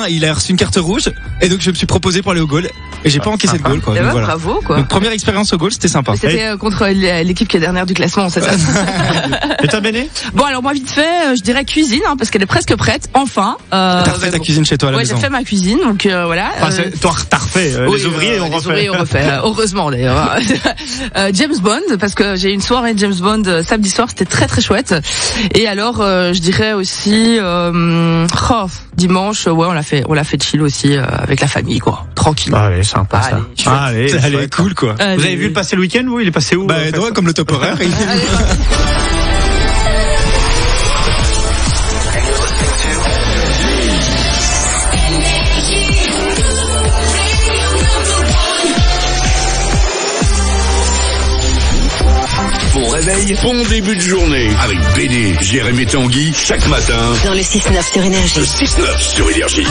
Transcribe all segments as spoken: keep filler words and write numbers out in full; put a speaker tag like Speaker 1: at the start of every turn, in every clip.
Speaker 1: il a reçu une carte rouge et donc je me suis proposé pour aller au goal et j'ai pas encaissé de goal quoi.
Speaker 2: Et
Speaker 1: Donc,
Speaker 2: ouais,
Speaker 1: voilà.
Speaker 2: bravo quoi.
Speaker 1: Donc première expérience au goal, c'était sympa.
Speaker 2: Mais c'était euh, contre l'équipe qui est dernière du classement, c'est ça.
Speaker 3: Et toi Béné?
Speaker 2: Bon alors moi vite fait, euh, je dirais cuisine hein, parce qu'elle est presque prête. Enfin. Euh,
Speaker 1: T'as refait ta
Speaker 2: bon.
Speaker 1: cuisine chez toi à la
Speaker 2: ouais,
Speaker 1: maison.
Speaker 2: j'ai fait ma cuisine donc euh, voilà.
Speaker 3: Enfin,
Speaker 2: euh,
Speaker 3: toi t'as refait. Euh,
Speaker 2: oui,
Speaker 3: les ouvriers
Speaker 2: euh,
Speaker 3: on
Speaker 2: les
Speaker 3: refait.
Speaker 2: ouvriers on refait. euh, heureusement d'ailleurs. euh, James Bond parce que j'ai eu une soirée James Bond euh, samedi soir, c'était très très chouette. Et alors euh, je dirais aussi euh, oh, dimanche, ouais on l'a fait, on l'a fait chill aussi euh, avec la famille quoi, tranquille.
Speaker 3: Ah, allez, sympa ça.
Speaker 2: Allez, chouette.
Speaker 3: Allez,
Speaker 1: Elle est
Speaker 3: chouette.
Speaker 1: cool quoi.
Speaker 2: Allez.
Speaker 3: Vous avez vu le passer le week-end vous? Il est passé où?
Speaker 1: Bah
Speaker 3: en fait
Speaker 1: droit comme le top horaire. il-
Speaker 2: Allez,
Speaker 4: Bon réveil, bon début de journée. Avec Béné, Jérémy et Tanguy, chaque matin,
Speaker 5: Dans le six neuf sur Énergie.
Speaker 4: le six neuf sur Énergie.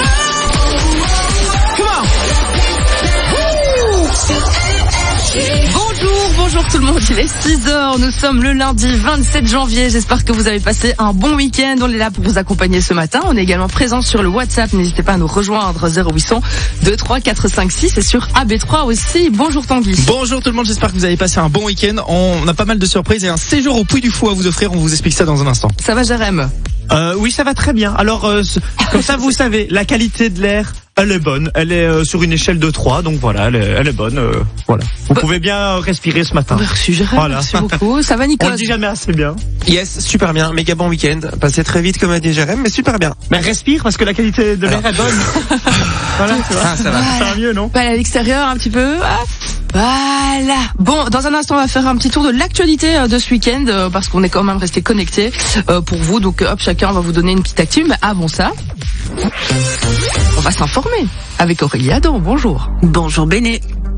Speaker 2: Bonjour, bonjour tout le monde, il est six heures, nous sommes le lundi vingt-sept janvier, j'espère que vous avez passé un bon week-end, on est là pour vous accompagner ce matin, on est également présent sur le WhatsApp, n'hésitez pas à nous rejoindre zéro huit cent deux trois quatre cinq six et sur A B trois aussi, bonjour Tanguy.
Speaker 1: Bonjour tout le monde, j'espère que vous avez passé un bon week-end. On a pas mal de surprises et un séjour au Puy du Fou à vous offrir, on vous explique ça dans un instant.
Speaker 2: Ça va Jérém?
Speaker 3: Euh, oui, ça va très bien. Alors, euh, ce- comme ça, vous savez, la qualité de l'air, elle est bonne. Elle est euh, sur une échelle de trois, donc voilà, elle est, elle est bonne. euh, voilà. Vous
Speaker 2: Bah-
Speaker 3: pouvez bien euh, respirer ce matin.
Speaker 2: Merci Jérém,
Speaker 3: Voilà.
Speaker 2: merci beaucoup, ça va
Speaker 3: On
Speaker 2: Nicolas?
Speaker 3: le dit jamais assez bien.
Speaker 6: Yes, super bien, méga bon week-end. Passé très vite comme a dit Jérém, mais super bien.
Speaker 3: Mais respire parce que la qualité de l'air est bonne. Voilà, tu vois.
Speaker 6: Ah, ça va.
Speaker 3: Ça va mieux, non?
Speaker 2: Pas à l'extérieur un petit peu. Ah, voilà. Bon, dans un instant, on va faire un petit tour de l'actualité euh, de ce week-end euh, parce qu'on est quand même resté connectés euh, pour vous. Donc, hop, chacun va vous donner une petite actu. Mais avant ça, on va s'informer avec Aurélie Adam. Bonjour.
Speaker 7: Bonjour Béné.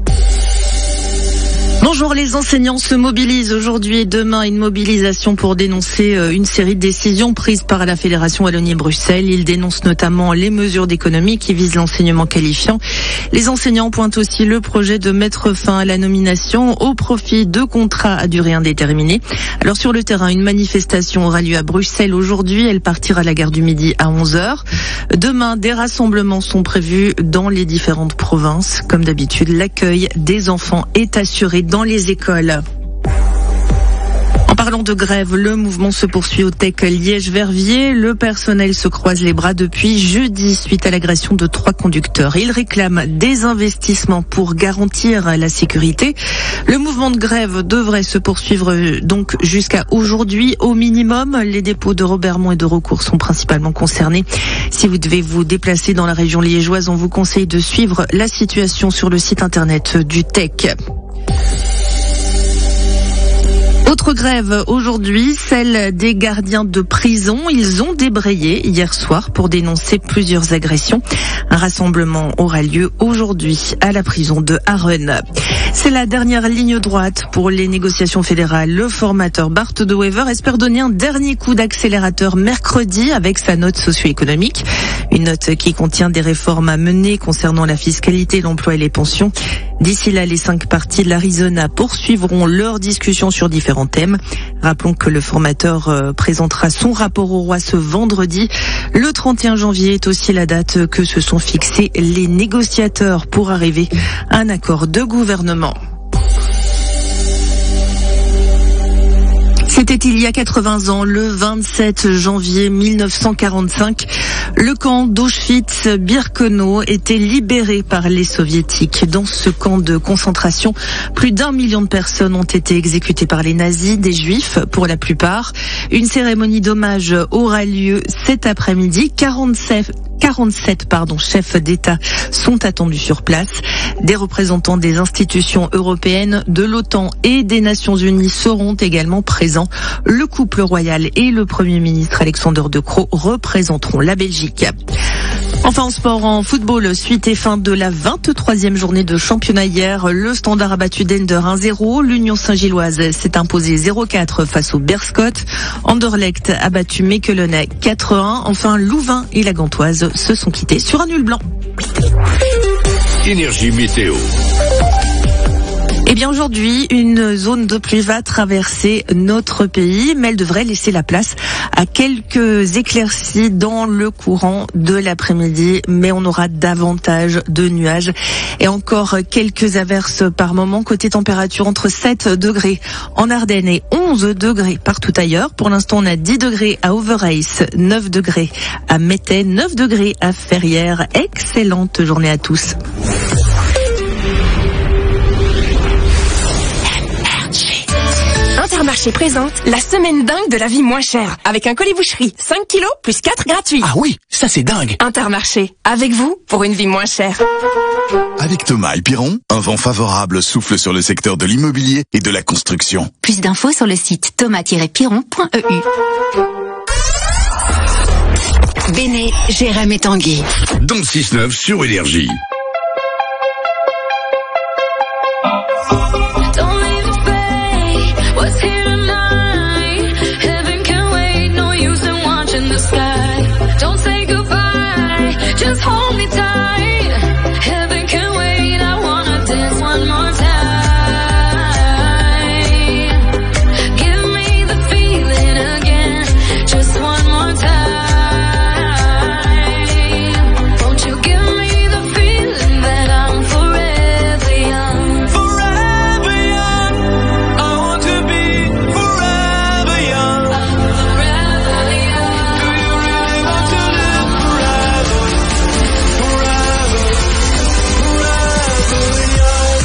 Speaker 7: Bonjour, les enseignants se mobilisent aujourd'hui et demain, une mobilisation pour dénoncer une série de décisions prises par la Fédération Wallonie-Bruxelles. Ils dénoncent notamment les mesures d'économie qui visent l'enseignement qualifiant. Les enseignants pointent aussi le projet de mettre fin à la nomination au profit de contrats à durée indéterminée. Alors sur le terrain, une manifestation aura lieu à Bruxelles aujourd'hui. Elle partira à la gare du Midi à onze heures. Demain, des rassemblements sont prévus dans les différentes provinces. Comme d'habitude, l'accueil des enfants est assuré dans les écoles. En parlant de grève, le mouvement se poursuit au T E C Liège-Verviers. Le personnel se croise les bras depuis jeudi suite à l'agression de trois conducteurs. Il réclame des investissements pour garantir la sécurité. Le mouvement de grève devrait se poursuivre donc jusqu'à aujourd'hui au minimum. Les dépôts de Robermont et de Recours sont principalement concernés. Si vous devez vous déplacer dans la région liégeoise, on vous conseille de suivre la situation sur le site internet du T E C. Autre grève aujourd'hui, celle des gardiens de prison. Ils ont débrayé hier soir pour dénoncer plusieurs agressions. Un rassemblement aura lieu aujourd'hui à la prison de Harren. C'est la dernière ligne droite pour les négociations fédérales. Le formateur Bart de Wever espère donner un dernier coup d'accélérateur mercredi avec sa note socio-économique. Une note qui contient des réformes à mener concernant la fiscalité, l'emploi et les pensions. D'ici là, les cinq partis de l'Arizona poursuivront leurs discussions sur différents thèmes. Rappelons que le formateur euh, présentera son rapport au roi ce vendredi. Le trente et un janvier est aussi la date que se sont fixés les négociateurs pour arriver à un accord de gouvernement. C'était il y a quatre-vingts ans, le vingt-sept janvier mille neuf cent quarante-cinq. Le camp d'Auschwitz-Birkenau était libéré par les soviétiques. Dans ce camp de concentration, plus d'un million de personnes ont été exécutées par les nazis, des juifs pour la plupart. Une cérémonie d'hommage aura lieu cet après-midi. quarante-sept quarante-sept pardon, chefs d'État sont attendus sur place. Des représentants des institutions européennes, de l'OTAN et des Nations Unies seront également présents. Le couple royal et le Premier ministre Alexander De Croo représenteront la Belgique. Enfin en sport, en football, suite et fin de la vingt-troisième journée de championnat hier. Le Standard a battu Dender un zéro. L'Union Saint-Gilloise s'est imposée zéro quatre face au Berscott. Anderlecht a battu Mechelen quatre un. Enfin, Louvain et la Gantoise se sont quittés sur un nul blanc.
Speaker 4: Énergie météo.
Speaker 7: Eh bien aujourd'hui, une zone de pluie va traverser notre pays, mais elle devrait laisser la place à quelques éclaircies dans le courant de l'après-midi, mais on aura davantage de nuages et encore quelques averses par moment. Côté température, entre sept degrés en Ardennes et onze degrés partout ailleurs. Pour l'instant, on a dix degrés à Overijse, neuf degrés à Mettey, neuf degrés à Ferrières. Excellente journée à tous.
Speaker 8: Intermarché présente la semaine dingue de la vie moins chère. Avec un colis boucherie, cinq kilos plus quatre gratuits.
Speaker 4: Ah oui, ça c'est dingue.
Speaker 8: Intermarché, avec vous pour une vie moins chère.
Speaker 9: Avec Thomas et Piron, un vent favorable souffle sur le secteur de l'immobilier et de la construction.
Speaker 5: Plus d'infos sur le site thomas tiret piron point e u. Béné, Jérém et Tanguy.
Speaker 4: Dans le six neuf sur Énergie.
Speaker 10: Don't say goodbye, just hold me tight. Heaven can wait, I wanna dance one more time. Give me the feeling again, just one more time. Won't you give me the feeling that I'm forever young? Forever young, I want to be forever young. Forever young. Do you really want to live forever? Forever, forever young.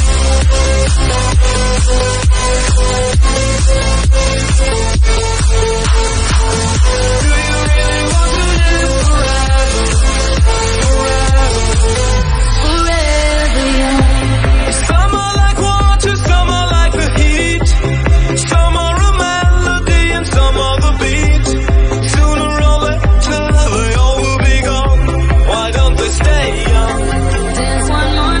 Speaker 10: Do you really want to live forever? Forever, forever young. Some are like water, some are like the heat. Some are a melody and some are the beat. Sooner or later they all will be gone. Why don't they stay young? Dance one more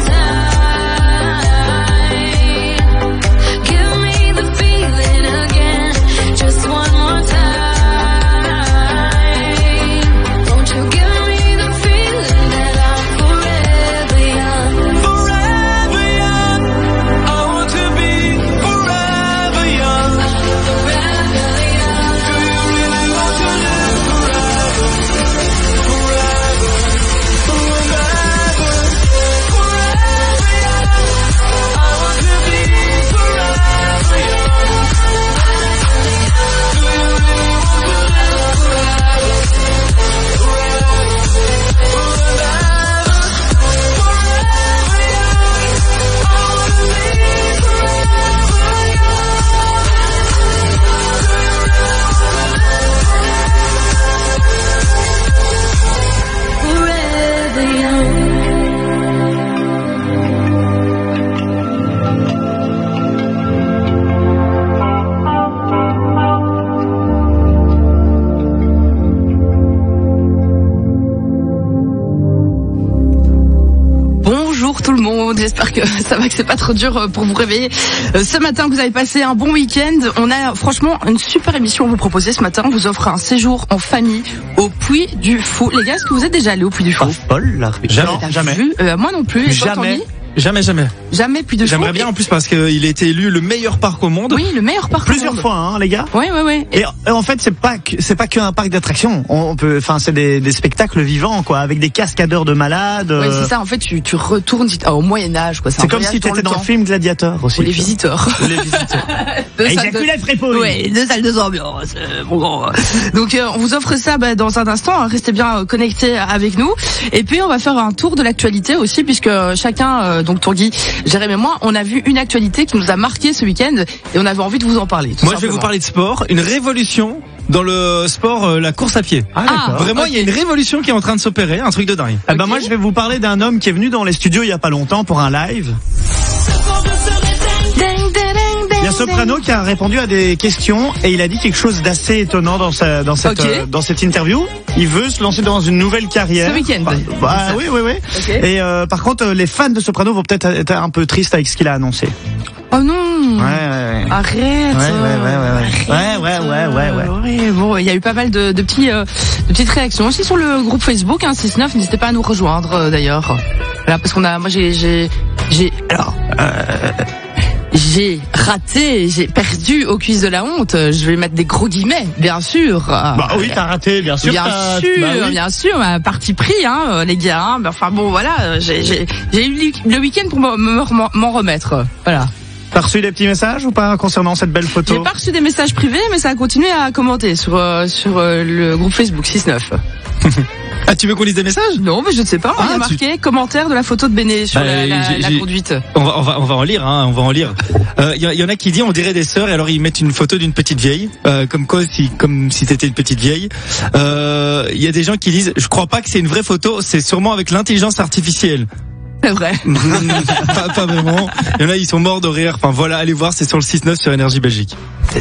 Speaker 10: time. Give me the feeling again, just one more time. Won't you give me the feeling that I'm forever young? Forever young, I want to be forever young. Forever young. Do you really want to live forever? Forever, forever, forever young. I want to be forever young. Do you really want to live forever? Forever, forever, forever young. I want to be forever young. Forever young.
Speaker 2: Bonjour tout le monde, j'espère que ça va, que c'est pas trop dur pour vous réveiller. Euh, Ce matin, que vous avez passé un bon week-end. On a franchement une super émission à vous proposer ce matin. On vous offre un séjour en famille au Puy du Fou. Les gars, est-ce que vous êtes déjà allés au Puy du Fou?
Speaker 3: Paul, là.
Speaker 1: Jamais,
Speaker 2: T'as
Speaker 1: jamais.
Speaker 2: vu Euh, Moi non plus. Et toi,
Speaker 3: Jamais.
Speaker 2: Tanguy
Speaker 1: Jamais, jamais.
Speaker 2: Jamais Puy du Fou.
Speaker 1: J'aimerais bien en plus parce qu'il a été élu le meilleur parc au monde.
Speaker 2: Oui, le meilleur parc au
Speaker 3: Plusieurs
Speaker 2: monde.
Speaker 3: fois, hein, les gars.
Speaker 2: Ouais, ouais, ouais.
Speaker 3: Et euh, en fait, c'est pas que, c'est pas qu'un parc d'attractions. On peut, enfin, c'est des, des spectacles vivants, quoi, avec des cascadeurs de malades.
Speaker 2: Ouais,
Speaker 3: euh,
Speaker 2: c'est ça. En fait, tu, tu retournes ah, au Moyen Âge, quoi.
Speaker 3: C'est comme si t'étais dans le film Gladiator aussi.
Speaker 2: Ou les visiteurs.
Speaker 3: Les visiteurs.
Speaker 2: Deux salles de-
Speaker 3: Éjaculate Frépoli.
Speaker 2: Ouais, deux salles de ambiance, euh, mon grand. Donc euh, on vous offre ça bah, dans un instant. Hein, restez bien euh, connectés avec nous. Et puis on va faire un tour de l'actualité aussi, puisque chacun, euh, donc Tanguy, Jérémy et moi, on a vu une actualité qui nous a marqué ce week-end et on avait envie de vous en parler. tout
Speaker 1: Moi, je vais
Speaker 2: simplement.
Speaker 1: vous parler de sport. Une révolution dans le sport, euh, la course à pied.
Speaker 3: Ah, d'accord.
Speaker 1: Vraiment, il y a une révolution qui est en train de s'opérer, un truc de dingue.
Speaker 3: Eh ben
Speaker 2: Ok.
Speaker 3: moi, je vais vous parler d'un homme qui est venu dans les studios il y a pas longtemps pour un live. Il y a Soprano qui a répondu à des questions et il a dit quelque chose d'assez étonnant dans sa, dans cette,
Speaker 2: Ok.
Speaker 3: euh, dans cette interview. Il veut se lancer dans une nouvelle carrière.
Speaker 2: Ce week-end.
Speaker 3: Bah, bah, oui, oui, oui.
Speaker 2: Ok.
Speaker 3: Et euh, par contre, euh, les fans de Soprano vont peut-être être un peu tristes avec ce qu'il a annoncé.
Speaker 2: Oh non.
Speaker 3: Ouais, ouais, ouais.
Speaker 2: Arrête.
Speaker 3: Ouais, ouais, ouais, ouais, ouais.
Speaker 2: Arrête.
Speaker 3: Ouais, ouais, ouais, ouais, ouais.
Speaker 2: Ouais, bon, il y a eu pas mal de, de petits, euh, de petites réactions aussi sur le groupe Facebook, hein, six neuf. N'hésitez pas à nous rejoindre euh, d'ailleurs. Voilà, parce qu'on a, moi j'ai, j'ai, j'ai, alors, euh, j'ai raté, j'ai perdu au quiz de la honte. Je vais mettre des gros guillemets, bien sûr.
Speaker 3: Bah oui, t'as raté, bien sûr.
Speaker 2: Bien
Speaker 3: t'as-
Speaker 2: sûr,
Speaker 3: bah oui.
Speaker 2: bien sûr, un parti pris, hein, les gars. Hein. Enfin bon, voilà, j'ai, j'ai, j'ai eu le week-end pour m'en, m'en- m'en remettre. Voilà.
Speaker 3: T'as reçu des petits messages ou pas concernant cette belle
Speaker 2: J'ai
Speaker 3: photo?
Speaker 2: pas reçu des messages privés, mais ça a continué à commenter sur euh, sur euh, le groupe Facebook six neuf.
Speaker 1: Ah, tu veux qu'on lise des messages?
Speaker 2: Non, mais je ne sais pas.
Speaker 1: Ah,
Speaker 2: il y a marqué commentaire de la photo de Béné sur
Speaker 1: Bah,
Speaker 2: la, la,
Speaker 1: j'ai-
Speaker 2: la
Speaker 1: j'ai-
Speaker 2: conduite.
Speaker 1: On va, on va, on va en lire, hein, on va en lire. Euh, Il y, y en a qui disent, on dirait des sœurs, et alors ils mettent une photo d'une petite vieille, euh, comme quoi, si, comme si c'était une petite vieille. Euh, Il y a des gens qui disent, je crois pas que c'est une vraie photo, c'est sûrement avec l'intelligence artificielle.
Speaker 2: C'est vrai.
Speaker 1: pas, pas vraiment. Il y en a, ils sont morts de rire. Enfin voilà, allez voir, c'est sur le six neuf sur Énergie Belgique.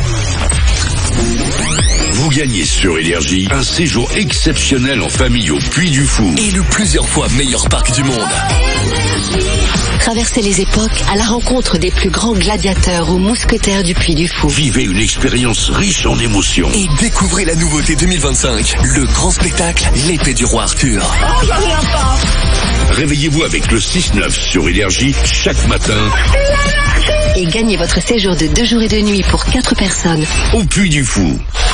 Speaker 4: Vous gagnez sur Énergie un séjour exceptionnel en famille au Puy du Fou.
Speaker 11: Et le plusieurs fois meilleur parc du monde.
Speaker 5: Traversez les époques à la rencontre des plus grands gladiateurs ou mousquetaires du Puy du Fou.
Speaker 4: Vivez une expérience riche en émotions.
Speaker 11: Et découvrez la nouveauté deux mille vingt-cinq, le grand spectacle L'épée du roi Arthur.
Speaker 4: Réveillez-vous avec le six neuf sur Énergie chaque matin
Speaker 5: Et gagnez votre séjour de deux jours et deux nuits pour quatre personnes.
Speaker 4: au Puy du Fou.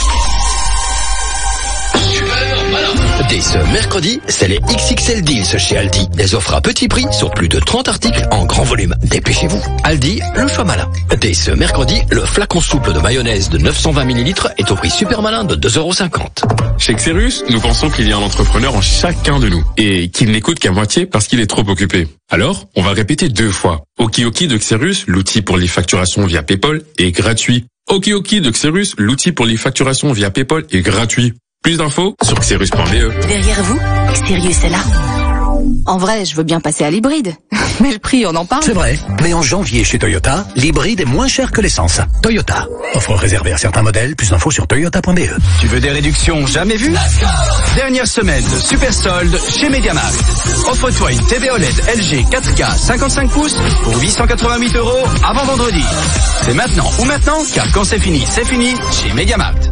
Speaker 11: Dès ce mercredi, c'est les X X L Deals chez Aldi. Des offres à petit prix sur plus de trente articles en grand volume. Dépêchez-vous. Aldi, le choix malin. Dès ce mercredi, le flacon souple de mayonnaise de neuf cent vingt millilitres est au prix super malin de deux euros cinquante.
Speaker 12: Chez Xerus, nous pensons qu'il y a un entrepreneur en chacun de nous et qu'il n'écoute qu'à moitié parce qu'il est trop occupé. Alors, on va répéter deux fois. Okioki de Xerus, l'outil pour les facturations via PayPal, est gratuit. Okioki de Xerus, l'outil pour les facturations via PayPal est gratuit. Plus d'infos sur xerus point b e.
Speaker 5: Derrière vous, Sirius est là. En vrai, je veux bien passer à l'hybride. Mais le prix, on en parle.
Speaker 13: C'est vrai, mais en janvier chez Toyota, l'hybride est moins cher que l'essence. Toyota. Offre réservée à certains modèles, plus d'infos sur toyota point b e.
Speaker 14: Tu veux des réductions jamais vues? Dernière semaine de super solde chez Mediamarkt. Offre-toi une T V O L E D L G quatre K cinquante-cinq pouces pour huit cent quatre-vingt-huit euros avant vendredi. C'est maintenant ou maintenant, car quand c'est fini, c'est fini chez Mediamarkt.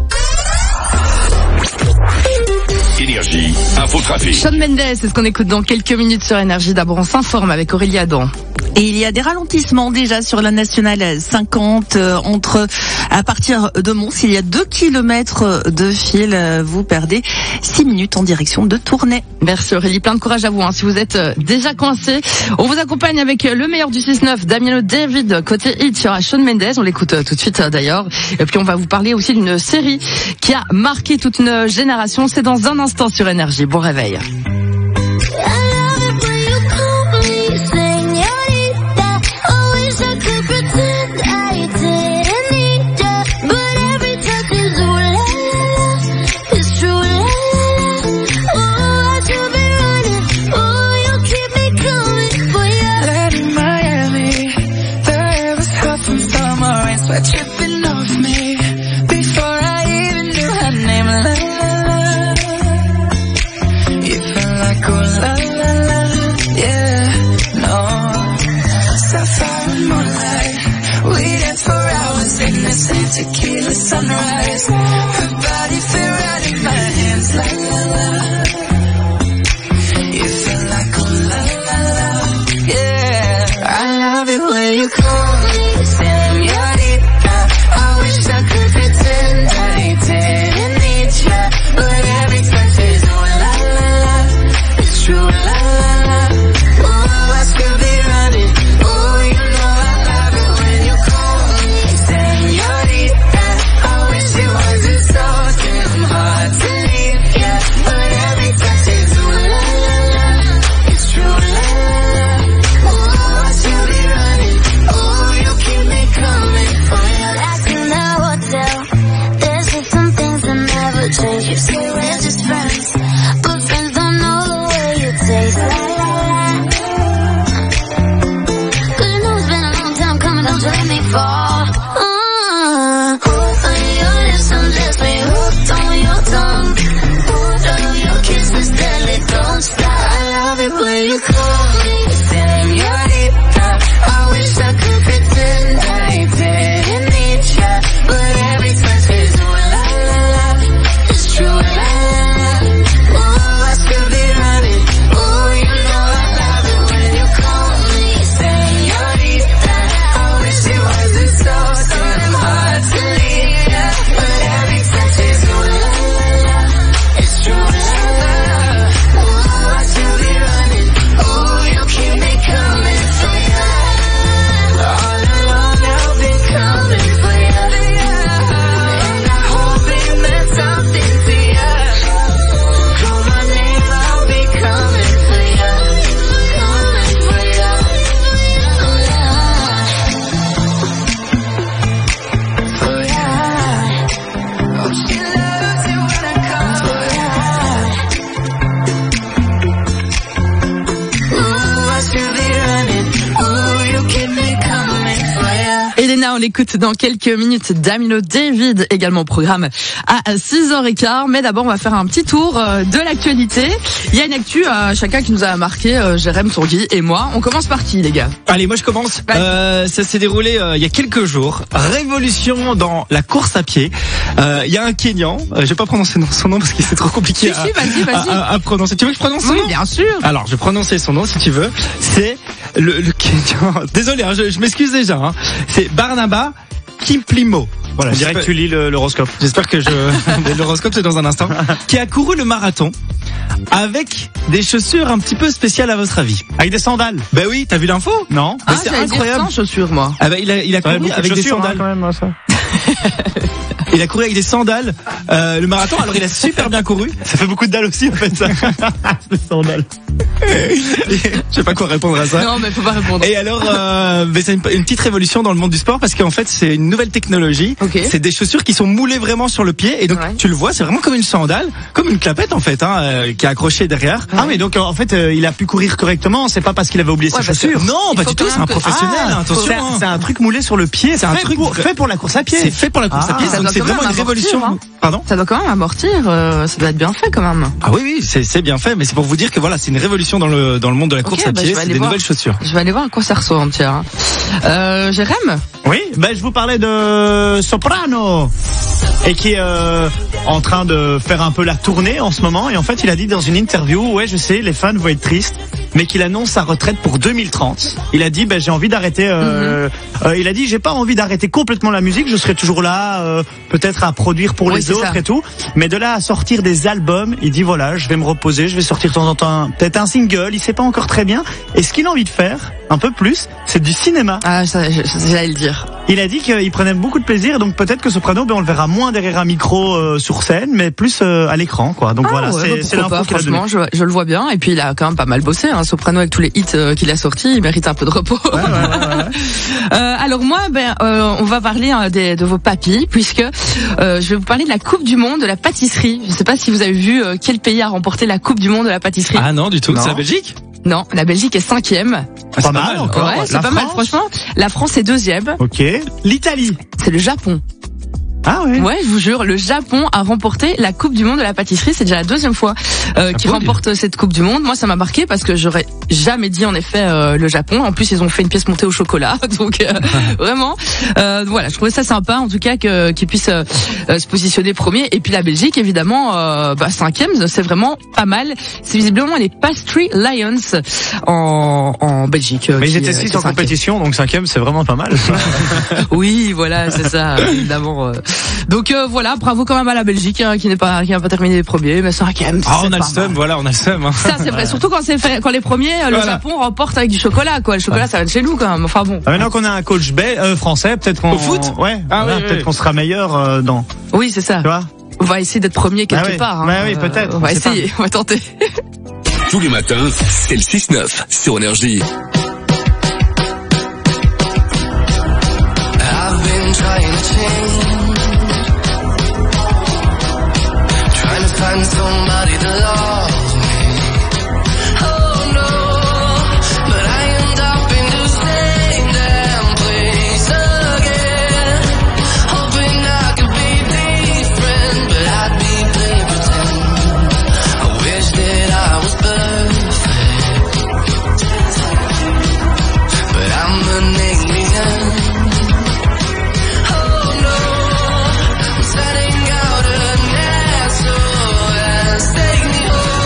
Speaker 4: Énergie, infotrafic.
Speaker 2: Shawn Mendes, c'est ce qu'on écoute dans quelques minutes sur Énergie. D'abord, on s'informe avec Aurélie Adam.
Speaker 7: Et il y a des ralentissements déjà sur la nationale cinquante euh, entre à partir de Mons. Il y a deux kilomètres de fil. Euh, vous perdez six minutes en direction de Tournai.
Speaker 2: Merci Aurélie, plein de courage à vous. Hein, si vous êtes euh, déjà coincé, on vous accompagne avec le meilleur du six neuf, Damien David. Côté hit, il y aura Shawn Mendes. On l'écoute euh, tout de suite euh, d'ailleurs. Et puis on va vous parler aussi d'une série qui a marqué toute une génération. C'est dans un instant sur Énergie. Bon réveil.
Speaker 10: Tripping off me before I even knew her name. La la la, you feel like oh la la la, yeah, no. Sapphire moonlight, we dance for hours in the same tequila sunrise. Her body fit right in my hands, la la la. You feel like oh la la la, yeah. I love it when you call me señorita. I wish I could pretend I didn't need ya, but every touch is oh la la la, it's true la la la. Oh, I still be running. Oh, you know I love it when you call me señorita. I wish it wasn't so damn hard to leave ya, but every touch is oh la la la, it's true la la la. Oh, I still be running. Oh, you keep me coming for ya.
Speaker 15: In the hotel, there's just some things that never change. You say we're just friends, but friends don't know the way you taste. La la la. Cause you know it's been a long time coming, don't you let me fall. Uh, hooked on your lips, I'm just like hooked on your tongue. Hooked on your kisses, deadly, don't stop. I love it when you call me señorita. I wish I could pretend I didn't need ya, but every touch is oh la la la, it's true la la la. Oh, I still be running. Oh, you know I love it when you call me señorita. I wish it wasn't
Speaker 2: l'écoute dans quelques minutes d'Amino David, également au programme à six heures quinze. Mais d'abord, on va faire un petit tour de l'actualité. Il y a une actu à chacun qui nous a marqué, euh, Jérém, Tanguy et moi. On commence par qui, les gars?
Speaker 1: Allez, moi je commence. Euh, ça s'est déroulé euh, il y a quelques jours. Révolution dans la course à pied. Euh, Il y a un Kenyan. Euh, je vais pas prononcer son nom parce que c'est trop compliqué
Speaker 2: Si,
Speaker 1: à,
Speaker 2: si, vas-y, vas-y.
Speaker 1: à, à, à prononcer. Tu veux que je prononce son
Speaker 2: Oui,
Speaker 1: nom?
Speaker 2: bien sûr.
Speaker 1: Alors, je vais prononcer son nom si tu veux. C'est le, le Kenyan. Désolé, hein, je, je m'excuse déjà. Hein. C'est Barnaba Kiplimo.
Speaker 3: Voilà,
Speaker 1: On
Speaker 3: direct
Speaker 1: dirait
Speaker 3: tu lis le- l'horoscope.
Speaker 1: J'espère que je... L'horoscope, c'est dans un instant. Qui a couru le marathon avec des chaussures un petit peu spéciales à votre avis.
Speaker 3: Avec des sandales.
Speaker 1: Ben oui, t'as vu l'info?
Speaker 3: Non.
Speaker 2: Ah,
Speaker 1: Mais c'est
Speaker 2: j'allais dire
Speaker 1: incroyable.
Speaker 2: sans chaussures, moi.
Speaker 1: Ah ben, il a, il a
Speaker 3: T'avais
Speaker 1: couru
Speaker 3: beaucoup de
Speaker 1: avec des
Speaker 3: chaussures, hein,
Speaker 1: sandales.
Speaker 3: quand même, ça.
Speaker 1: Il a couru avec des sandales, euh, le marathon. Alors il a super bien couru.
Speaker 3: Ça fait beaucoup de dalles aussi, en fait, ça. Les sandales.
Speaker 1: Je sais pas quoi répondre à ça.
Speaker 2: Non, mais faut pas répondre.
Speaker 1: Et alors, euh, mais c'est une, une petite révolution dans le monde du sport parce qu'en fait c'est une nouvelle technologie.
Speaker 2: Okay.
Speaker 1: C'est des chaussures qui sont moulées vraiment sur le pied et donc
Speaker 2: Ouais.
Speaker 1: tu le vois, c'est vraiment comme une sandale, comme une clapette en fait, hein, euh, qui est accrochée derrière.
Speaker 3: Ah mais donc en fait euh, il a pu courir correctement, c'est pas parce qu'il avait oublié
Speaker 2: Ouais,
Speaker 3: ses
Speaker 2: parce que-
Speaker 3: chaussures.
Speaker 1: Non,
Speaker 2: Il
Speaker 1: pas
Speaker 2: faut
Speaker 1: du tout.
Speaker 2: quand
Speaker 1: C'est
Speaker 2: même
Speaker 1: un
Speaker 2: que-
Speaker 1: professionnel.
Speaker 3: Ah,
Speaker 1: attention.
Speaker 3: c'est,
Speaker 1: hein.
Speaker 3: c'est un truc moulé sur le pied,
Speaker 1: C'est un
Speaker 3: fait
Speaker 1: truc
Speaker 3: pour, fait pour la course à pied.
Speaker 1: C'est fait pour la course
Speaker 3: Ah,
Speaker 1: à pied,
Speaker 2: ça
Speaker 1: donc
Speaker 2: doit
Speaker 1: c'est
Speaker 2: quand
Speaker 1: vraiment
Speaker 2: même
Speaker 1: une
Speaker 2: amortir,
Speaker 1: révolution.
Speaker 2: hein.
Speaker 1: Pardon?
Speaker 2: Ça doit quand même amortir, euh, ça doit être bien fait quand même.
Speaker 1: Ah oui, oui, c'est c'est bien fait, mais c'est pour vous dire que voilà, c'est une révolution dans le dans le monde de la course
Speaker 2: Ok,
Speaker 1: à
Speaker 2: bah, je
Speaker 1: pied.
Speaker 2: vais
Speaker 1: C'est
Speaker 2: aller
Speaker 1: des
Speaker 2: voir.
Speaker 1: nouvelles chaussures.
Speaker 2: Je vais aller voir à quoi ça ressemble, tiens. Euh, Jérém?
Speaker 3: Oui, ben je vous parlais de Soprano et qui est euh, en train de faire un peu la tournée en ce moment et en fait il a dit dans une interview, ouais je sais les fans vont être tristes, mais qu'il annonce sa retraite pour deux mille trente. Il a dit ben j'ai envie d'arrêter. Euh,
Speaker 2: Mm-hmm.
Speaker 3: euh, il a dit j'ai pas envie d'arrêter complètement la musique, je serai toujours là, euh, peut-être à produire pour
Speaker 2: Oui,
Speaker 3: les
Speaker 2: c'est
Speaker 3: autres
Speaker 2: ça.
Speaker 3: et tout, mais de là à sortir des albums, il dit voilà je vais me reposer, je vais sortir de temps en temps un- peut-être un single, il sait pas encore très bien. Et ce qu'il a envie de faire un peu plus, c'est du cinéma.
Speaker 2: Ah, ça, je- je- j'allais le dire.
Speaker 3: Il a dit qu'il prenait beaucoup de plaisir, donc peut-être que Soprano, ben on le verra moins derrière un micro euh, sur scène, mais plus euh, à l'écran, quoi. Donc
Speaker 2: Ah,
Speaker 3: voilà,
Speaker 2: ouais,
Speaker 3: c'est,
Speaker 2: bah,
Speaker 3: c'est
Speaker 2: pourquoi
Speaker 3: l'info
Speaker 2: pas,
Speaker 3: qu'il a donné.
Speaker 2: franchement, je, je le vois bien. Et puis il a quand même pas mal bossé, hein, Soprano, avec tous les hits euh, qu'il a sortis, il mérite un peu de repos.
Speaker 3: Ouais, ouais, ouais, ouais.
Speaker 2: Euh, alors moi, ben, euh, on va parler hein, des, de vos papilles, puisque euh, je vais vous parler de la Coupe du Monde de la pâtisserie. Je ne sais pas si vous avez vu euh, quel pays a remporté la Coupe du Monde de la pâtisserie.
Speaker 1: Ah non, du tout.
Speaker 3: Non.
Speaker 1: C'est la Belgique?
Speaker 2: Non, la Belgique est cinquième.
Speaker 1: Ah, c'est
Speaker 3: Pas mal, encore.
Speaker 2: Ouais, c'est
Speaker 3: La
Speaker 2: pas mal,
Speaker 3: France
Speaker 2: franchement. La France est deuxième.
Speaker 3: Ok. L'Italie.
Speaker 2: C'est le Japon.
Speaker 3: Ah ouais.
Speaker 2: Ouais, je vous jure, le Japon a remporté la Coupe du Monde de la pâtisserie. C'est déjà la deuxième fois euh, qu'il
Speaker 1: beau,
Speaker 2: remporte cette Coupe du Monde. Moi, ça m'a marqué parce que j'aurais jamais dit en effet euh, le Japon. En plus, ils ont fait une pièce montée au chocolat, donc euh, vraiment, euh, voilà, je trouvais ça sympa en tout cas que qu'ils puissent euh, euh, se positionner premier. Et puis la Belgique, évidemment, euh, bah, cinquième, c'est vraiment pas mal. C'est visiblement les Pastry Lions en, en Belgique. euh,
Speaker 3: Mais ils
Speaker 2: qui,
Speaker 3: étaient
Speaker 2: euh,
Speaker 3: six
Speaker 2: qui est
Speaker 3: en
Speaker 2: cinquième.
Speaker 3: compétition, donc cinquième, c'est vraiment pas mal.
Speaker 2: Oui, voilà, c'est ça, évidemment. euh. Donc euh, voilà, bravo quand même à la Belgique hein, qui n'est pas qui n'a pas terminé les premiers, mais cinquième.
Speaker 1: Ah,
Speaker 2: c'est
Speaker 1: on a le
Speaker 2: pas
Speaker 1: seum,
Speaker 2: mal.
Speaker 1: voilà, on a le seum. Hein.
Speaker 2: Ça c'est vrai, surtout quand c'est fait, quand les premiers, euh, le
Speaker 1: Voilà.
Speaker 2: Japon remporte avec du chocolat, quoi. Le chocolat, ça vient de chez nous quand même. Enfin bon.
Speaker 3: Ah, maintenant qu'on a un coach belge, euh, français, peut-être qu'on...
Speaker 1: Au foot
Speaker 3: Ouais,
Speaker 1: Ah
Speaker 3: voilà,
Speaker 1: oui,
Speaker 3: peut-être
Speaker 1: oui.
Speaker 3: qu'on sera meilleur euh, dans...
Speaker 2: Oui, c'est ça.
Speaker 3: Tu vois.
Speaker 2: On va essayer d'être premier quelque
Speaker 3: Ah oui.
Speaker 2: part. Hein.
Speaker 3: Bah oui, peut-être,
Speaker 2: On va
Speaker 3: on sait
Speaker 2: essayer, on va tenter.
Speaker 4: Tous les matins, c'est le six neuf sur Énergie.
Speaker 10: I've been trying to change, trying to find somebody to love me. Oh no, but I end up in the same damn place again. Hoping I could be different, but I'd be playing pretend. I wish that I was perfect, but I'm an alien. Oh no, I'm setting out a net so let's take me home.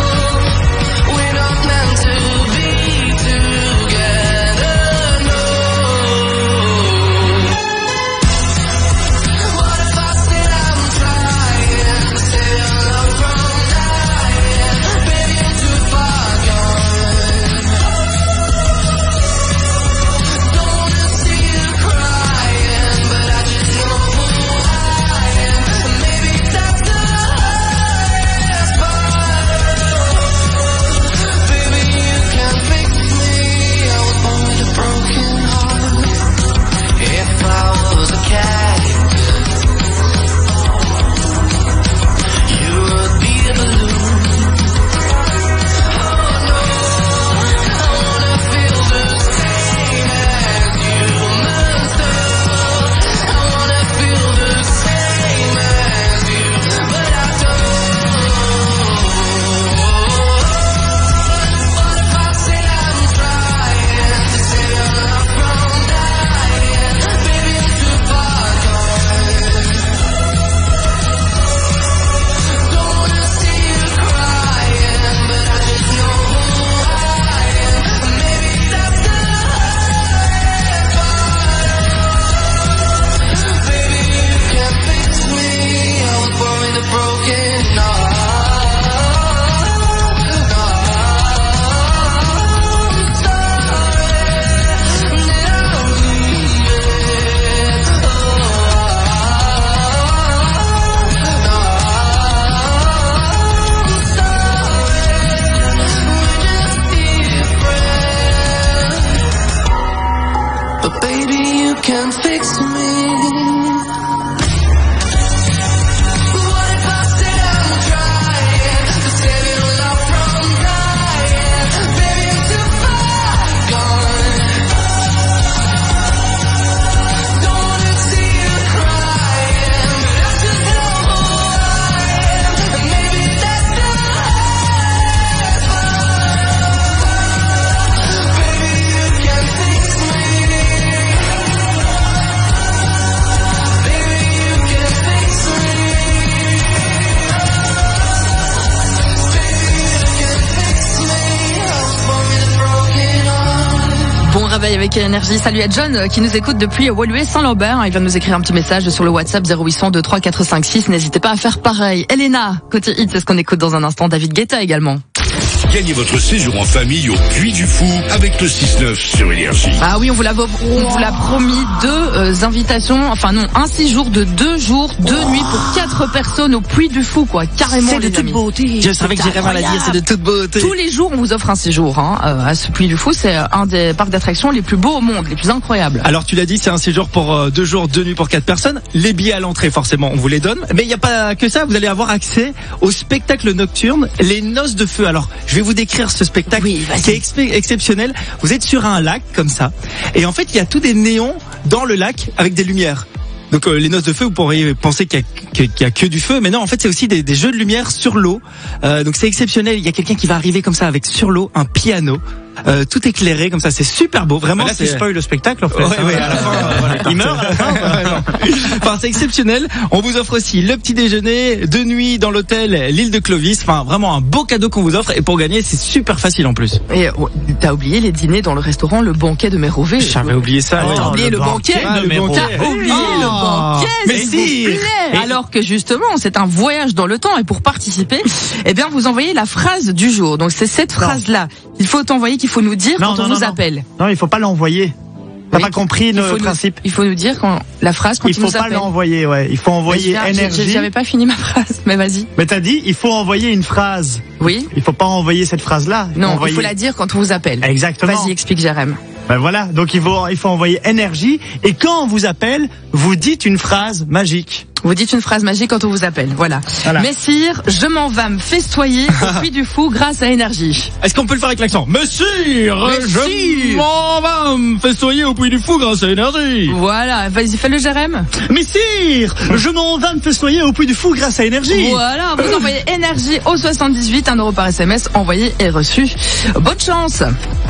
Speaker 2: réveil avec énergie. Salut à John euh, qui nous écoute depuis Woluwe Saint-Lambert. Il vient de nous écrire un petit message sur le WhatsApp zéro huit cent deux trois quatre cinq six. N'hésitez pas à faire pareil. Elena, côté hit, c'est ce qu'on écoute dans un instant. David Guetta également.
Speaker 4: Gagnez votre séjour en famille au Puy du Fou avec le six neuf sur Énergie.
Speaker 2: Ah oui, on vous l'a, on vous l'a promis, deux euh, invitations, enfin non, un séjour de deux jours, deux nuits pour quatre personnes au Puy du Fou, quoi, carrément.
Speaker 7: C'est de
Speaker 2: les
Speaker 7: toute
Speaker 2: amis.
Speaker 7: beauté.
Speaker 1: Je savais que j'irais mal à dire, c'est de toute beauté.
Speaker 2: Tous les jours, on vous offre un séjour hein, euh, à ce Puy du Fou. C'est un des parcs d'attractions les plus beaux au monde, les plus incroyables.
Speaker 1: Alors tu l'as dit, c'est un séjour pour euh, deux jours, deux nuits pour quatre personnes. Les billets à l'entrée, forcément, on vous les donne. Mais il n'y a pas que ça, vous allez avoir accès au spectacle nocturne, les Noces de Feu. Alors, je vais vous décrire ce spectacle
Speaker 2: Oui,
Speaker 1: qui est exp- exceptionnel. Vous êtes sur un lac comme ça, et en fait, il y a tous des néons dans le lac avec des lumières. Donc euh, les Noces de Feu, vous pourriez penser qu'il y a, qu'il y a que du feu, mais non, en fait c'est aussi des, des jeux de lumière sur l'eau. Euh, donc c'est exceptionnel. Il y a quelqu'un qui va arriver comme ça avec sur l'eau un piano, euh, tout éclairé comme ça. C'est super beau, vraiment.
Speaker 3: Là,
Speaker 1: c'est...
Speaker 3: tu spoil le spectacle en fait.
Speaker 1: Ouais, ouais, à la fin, euh, voilà, il meurt. À la fin, ouais, non. Enfin, c'est exceptionnel. On vous offre aussi le petit déjeuner, deux nuits dans l'hôtel l'île de Clovis. Enfin, vraiment un beau cadeau qu'on vous offre. Et pour gagner, c'est super facile en plus.
Speaker 2: Et oh, t'as oublié les dîners dans le restaurant, le banquet de Mérové.
Speaker 1: J'avais oublié ça.
Speaker 2: Oh,
Speaker 1: Ouais.
Speaker 2: t'as oublié le, le banquet,
Speaker 1: banquet de
Speaker 2: le banquet. T'as oublié
Speaker 1: Oh.
Speaker 2: le banquet.
Speaker 1: Mais
Speaker 2: s'il
Speaker 1: si.
Speaker 2: vous plaît. Alors que justement, c'est un voyage dans le temps. Et pour participer, eh bien, vous envoyez la phrase du jour. Donc c'est cette phrase-là. Il faut envoyer, qu'il faut nous dire
Speaker 3: Non,
Speaker 2: quand
Speaker 3: non,
Speaker 2: on
Speaker 3: non,
Speaker 2: nous
Speaker 3: non.
Speaker 2: appelle.
Speaker 3: Non, il faut pas l'envoyer. T'as
Speaker 2: Oui,
Speaker 3: pas compris
Speaker 2: il
Speaker 3: le
Speaker 2: faut nous-
Speaker 3: principe.
Speaker 2: Il faut nous dire quand la phrase quand
Speaker 3: Il
Speaker 2: il nous
Speaker 3: faut pas
Speaker 2: appelle.
Speaker 3: l'envoyer, ouais. Il faut envoyer
Speaker 2: Mais je viens-
Speaker 3: énergie.
Speaker 2: j'ai- J'avais pas fini ma phrase, mais vas-y.
Speaker 3: Mais t'as dit, il faut envoyer une phrase.
Speaker 2: Oui.
Speaker 3: Il faut pas envoyer cette phrase-là.
Speaker 2: Non,
Speaker 3: envoyer...
Speaker 2: il faut la dire quand on vous appelle.
Speaker 3: Exactement.
Speaker 2: Vas-y, explique, Jérém.
Speaker 3: Ben voilà. Donc il faut, il faut envoyer énergie. Et quand on vous appelle, vous dites une phrase magique.
Speaker 2: Vous dites une phrase magique quand on vous appelle. Voilà.
Speaker 3: Voilà.
Speaker 2: Messire, je m'en vais me festoyer au Puy du Fou grâce à énergie.
Speaker 1: Est-ce qu'on peut le faire avec l'accent? Messire,
Speaker 2: Messire.
Speaker 1: je m'en vais me festoyer au Puy du Fou grâce à énergie.
Speaker 2: Voilà. Vas-y, fais-le, Jérém.
Speaker 3: Messire, je m'en vais me festoyer au Puy du Fou grâce à énergie.
Speaker 2: Voilà. Vous envoyez énergie au soixante-dix-huit, un euro par S M S, envoyé et reçu. Bonne chance.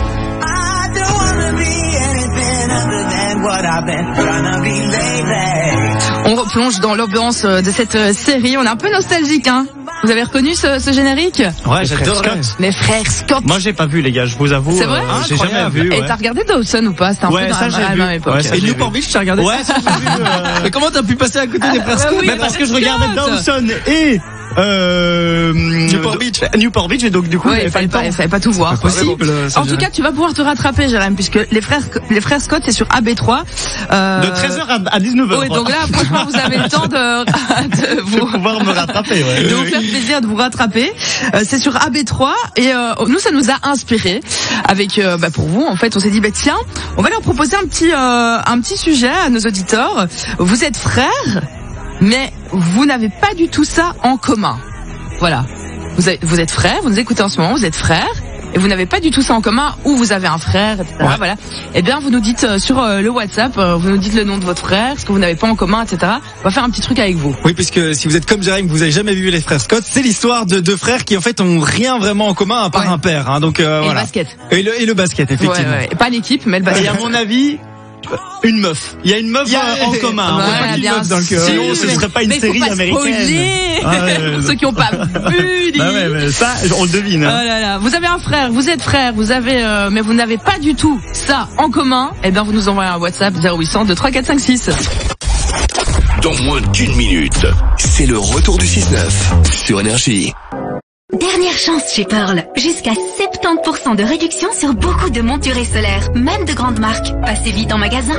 Speaker 2: On replonge dans l'ambiance de cette série. On est un peu nostalgique, hein. Vous avez reconnu ce, ce générique?
Speaker 3: Ouais, Les frères j'adore. Scott.
Speaker 2: Les frères Scott.
Speaker 3: Moi, j'ai pas vu, les gars, je vous avoue.
Speaker 2: C'est vrai?
Speaker 3: euh, j'ai jamais
Speaker 1: Incroyable.
Speaker 3: vu.
Speaker 2: Et
Speaker 3: Ouais.
Speaker 2: t'as regardé Dawson ou pas? C'était un
Speaker 3: Ouais,
Speaker 2: peu dans
Speaker 3: ça,
Speaker 2: la,
Speaker 3: j'ai
Speaker 2: la
Speaker 3: vu.
Speaker 2: même époque.
Speaker 3: Ouais, ça,
Speaker 1: Et
Speaker 3: j'ai
Speaker 1: Newport
Speaker 3: vu.
Speaker 1: Beach, t'as regardé?
Speaker 3: Ouais, ça, j'ai vu. euh,
Speaker 1: Mais comment t'as pu passer à côté des frères Scott?
Speaker 2: oui,
Speaker 3: Mais parce que je
Speaker 2: Scott.
Speaker 3: regardais Dawson et euh,
Speaker 1: Newport Beach.
Speaker 3: Newport Beach, et donc du coup,
Speaker 2: Ouais,
Speaker 3: j'avais
Speaker 2: il fallait
Speaker 3: pas
Speaker 2: pas,
Speaker 3: le
Speaker 2: il
Speaker 3: temps.
Speaker 2: fallait pas tout voir.
Speaker 1: C'est pas possible, ça,
Speaker 2: En tout
Speaker 1: Jérém.
Speaker 2: cas, tu vas pouvoir te rattraper, Jérém, puisque les frères, les frères Scott, c'est sur A B trois. Euh...
Speaker 3: De treize heures à dix-neuf heures.
Speaker 2: Oui, donc là, franchement, vous avez le temps de, de
Speaker 3: je vais
Speaker 2: vous,
Speaker 3: pouvoir me rattraper, ouais.
Speaker 2: de vous faire plaisir de vous rattraper. Euh, c'est sur A B trois et euh, nous, ça nous a inspiré. Avec, euh, bah, pour vous, en fait, on s'est dit, bah tiens, on va leur proposer un petit, euh, un petit sujet à nos auditeurs. Vous êtes frères, mais vous n'avez pas du tout ça en commun. Voilà. Vous, avez, vous êtes frères, vous nous écoutez en ce moment, vous êtes frères, et vous n'avez pas du tout ça en commun, ou vous avez un frère, et cetera.
Speaker 1: Ouais.
Speaker 2: Voilà. Eh bien, vous nous dites euh, sur euh, le WhatsApp, euh, vous nous dites le nom de votre frère, ce que vous n'avez pas en commun, et cetera. On va faire un petit truc avec vous.
Speaker 1: Oui, puisque si vous êtes comme Jérém, vous avez jamais vu les frères Scott, c'est l'histoire de deux frères qui en fait ont rien vraiment en commun à part
Speaker 2: Ouais.
Speaker 1: un père. Hein, donc euh,
Speaker 2: Et
Speaker 1: voilà.
Speaker 2: le basket.
Speaker 1: Et le, et le basket, effectivement.
Speaker 2: Ouais, ouais. Pas l'équipe, mais le
Speaker 3: Et
Speaker 2: basket.
Speaker 3: à mon avis, une meuf. Il y a une meuf
Speaker 1: Il y a-
Speaker 3: euh, en commun. hein. On
Speaker 2: Voilà,
Speaker 3: voit pas qu'une
Speaker 2: bien
Speaker 3: meuf dans le
Speaker 2: sûr.
Speaker 3: cœur. Sinon, ce serait pas une
Speaker 2: Mais faut
Speaker 3: série
Speaker 2: pas
Speaker 3: américaine.
Speaker 2: spoiler.
Speaker 3: Ah, ouais,
Speaker 2: Ceux qui n'ont pas vu. dis.
Speaker 3: Bah ouais, mais ça, on le devine.
Speaker 2: Oh
Speaker 3: Hein.
Speaker 2: là là, vous avez un frère, vous êtes frère, vous avez, euh, mais vous n'avez pas du tout ça en commun. Eh bien, vous nous envoyez un WhatsApp zéro huit cent deux trois quatre cinq six.
Speaker 4: Dans moins d'une minute,
Speaker 11: C'est le retour du six neuf sur Énergie.
Speaker 5: Dernière chance chez Pearl. Jusqu'à soixante-dix pour cent de réduction sur beaucoup de montures et solaires, même de grandes marques. Passez vite en magasin.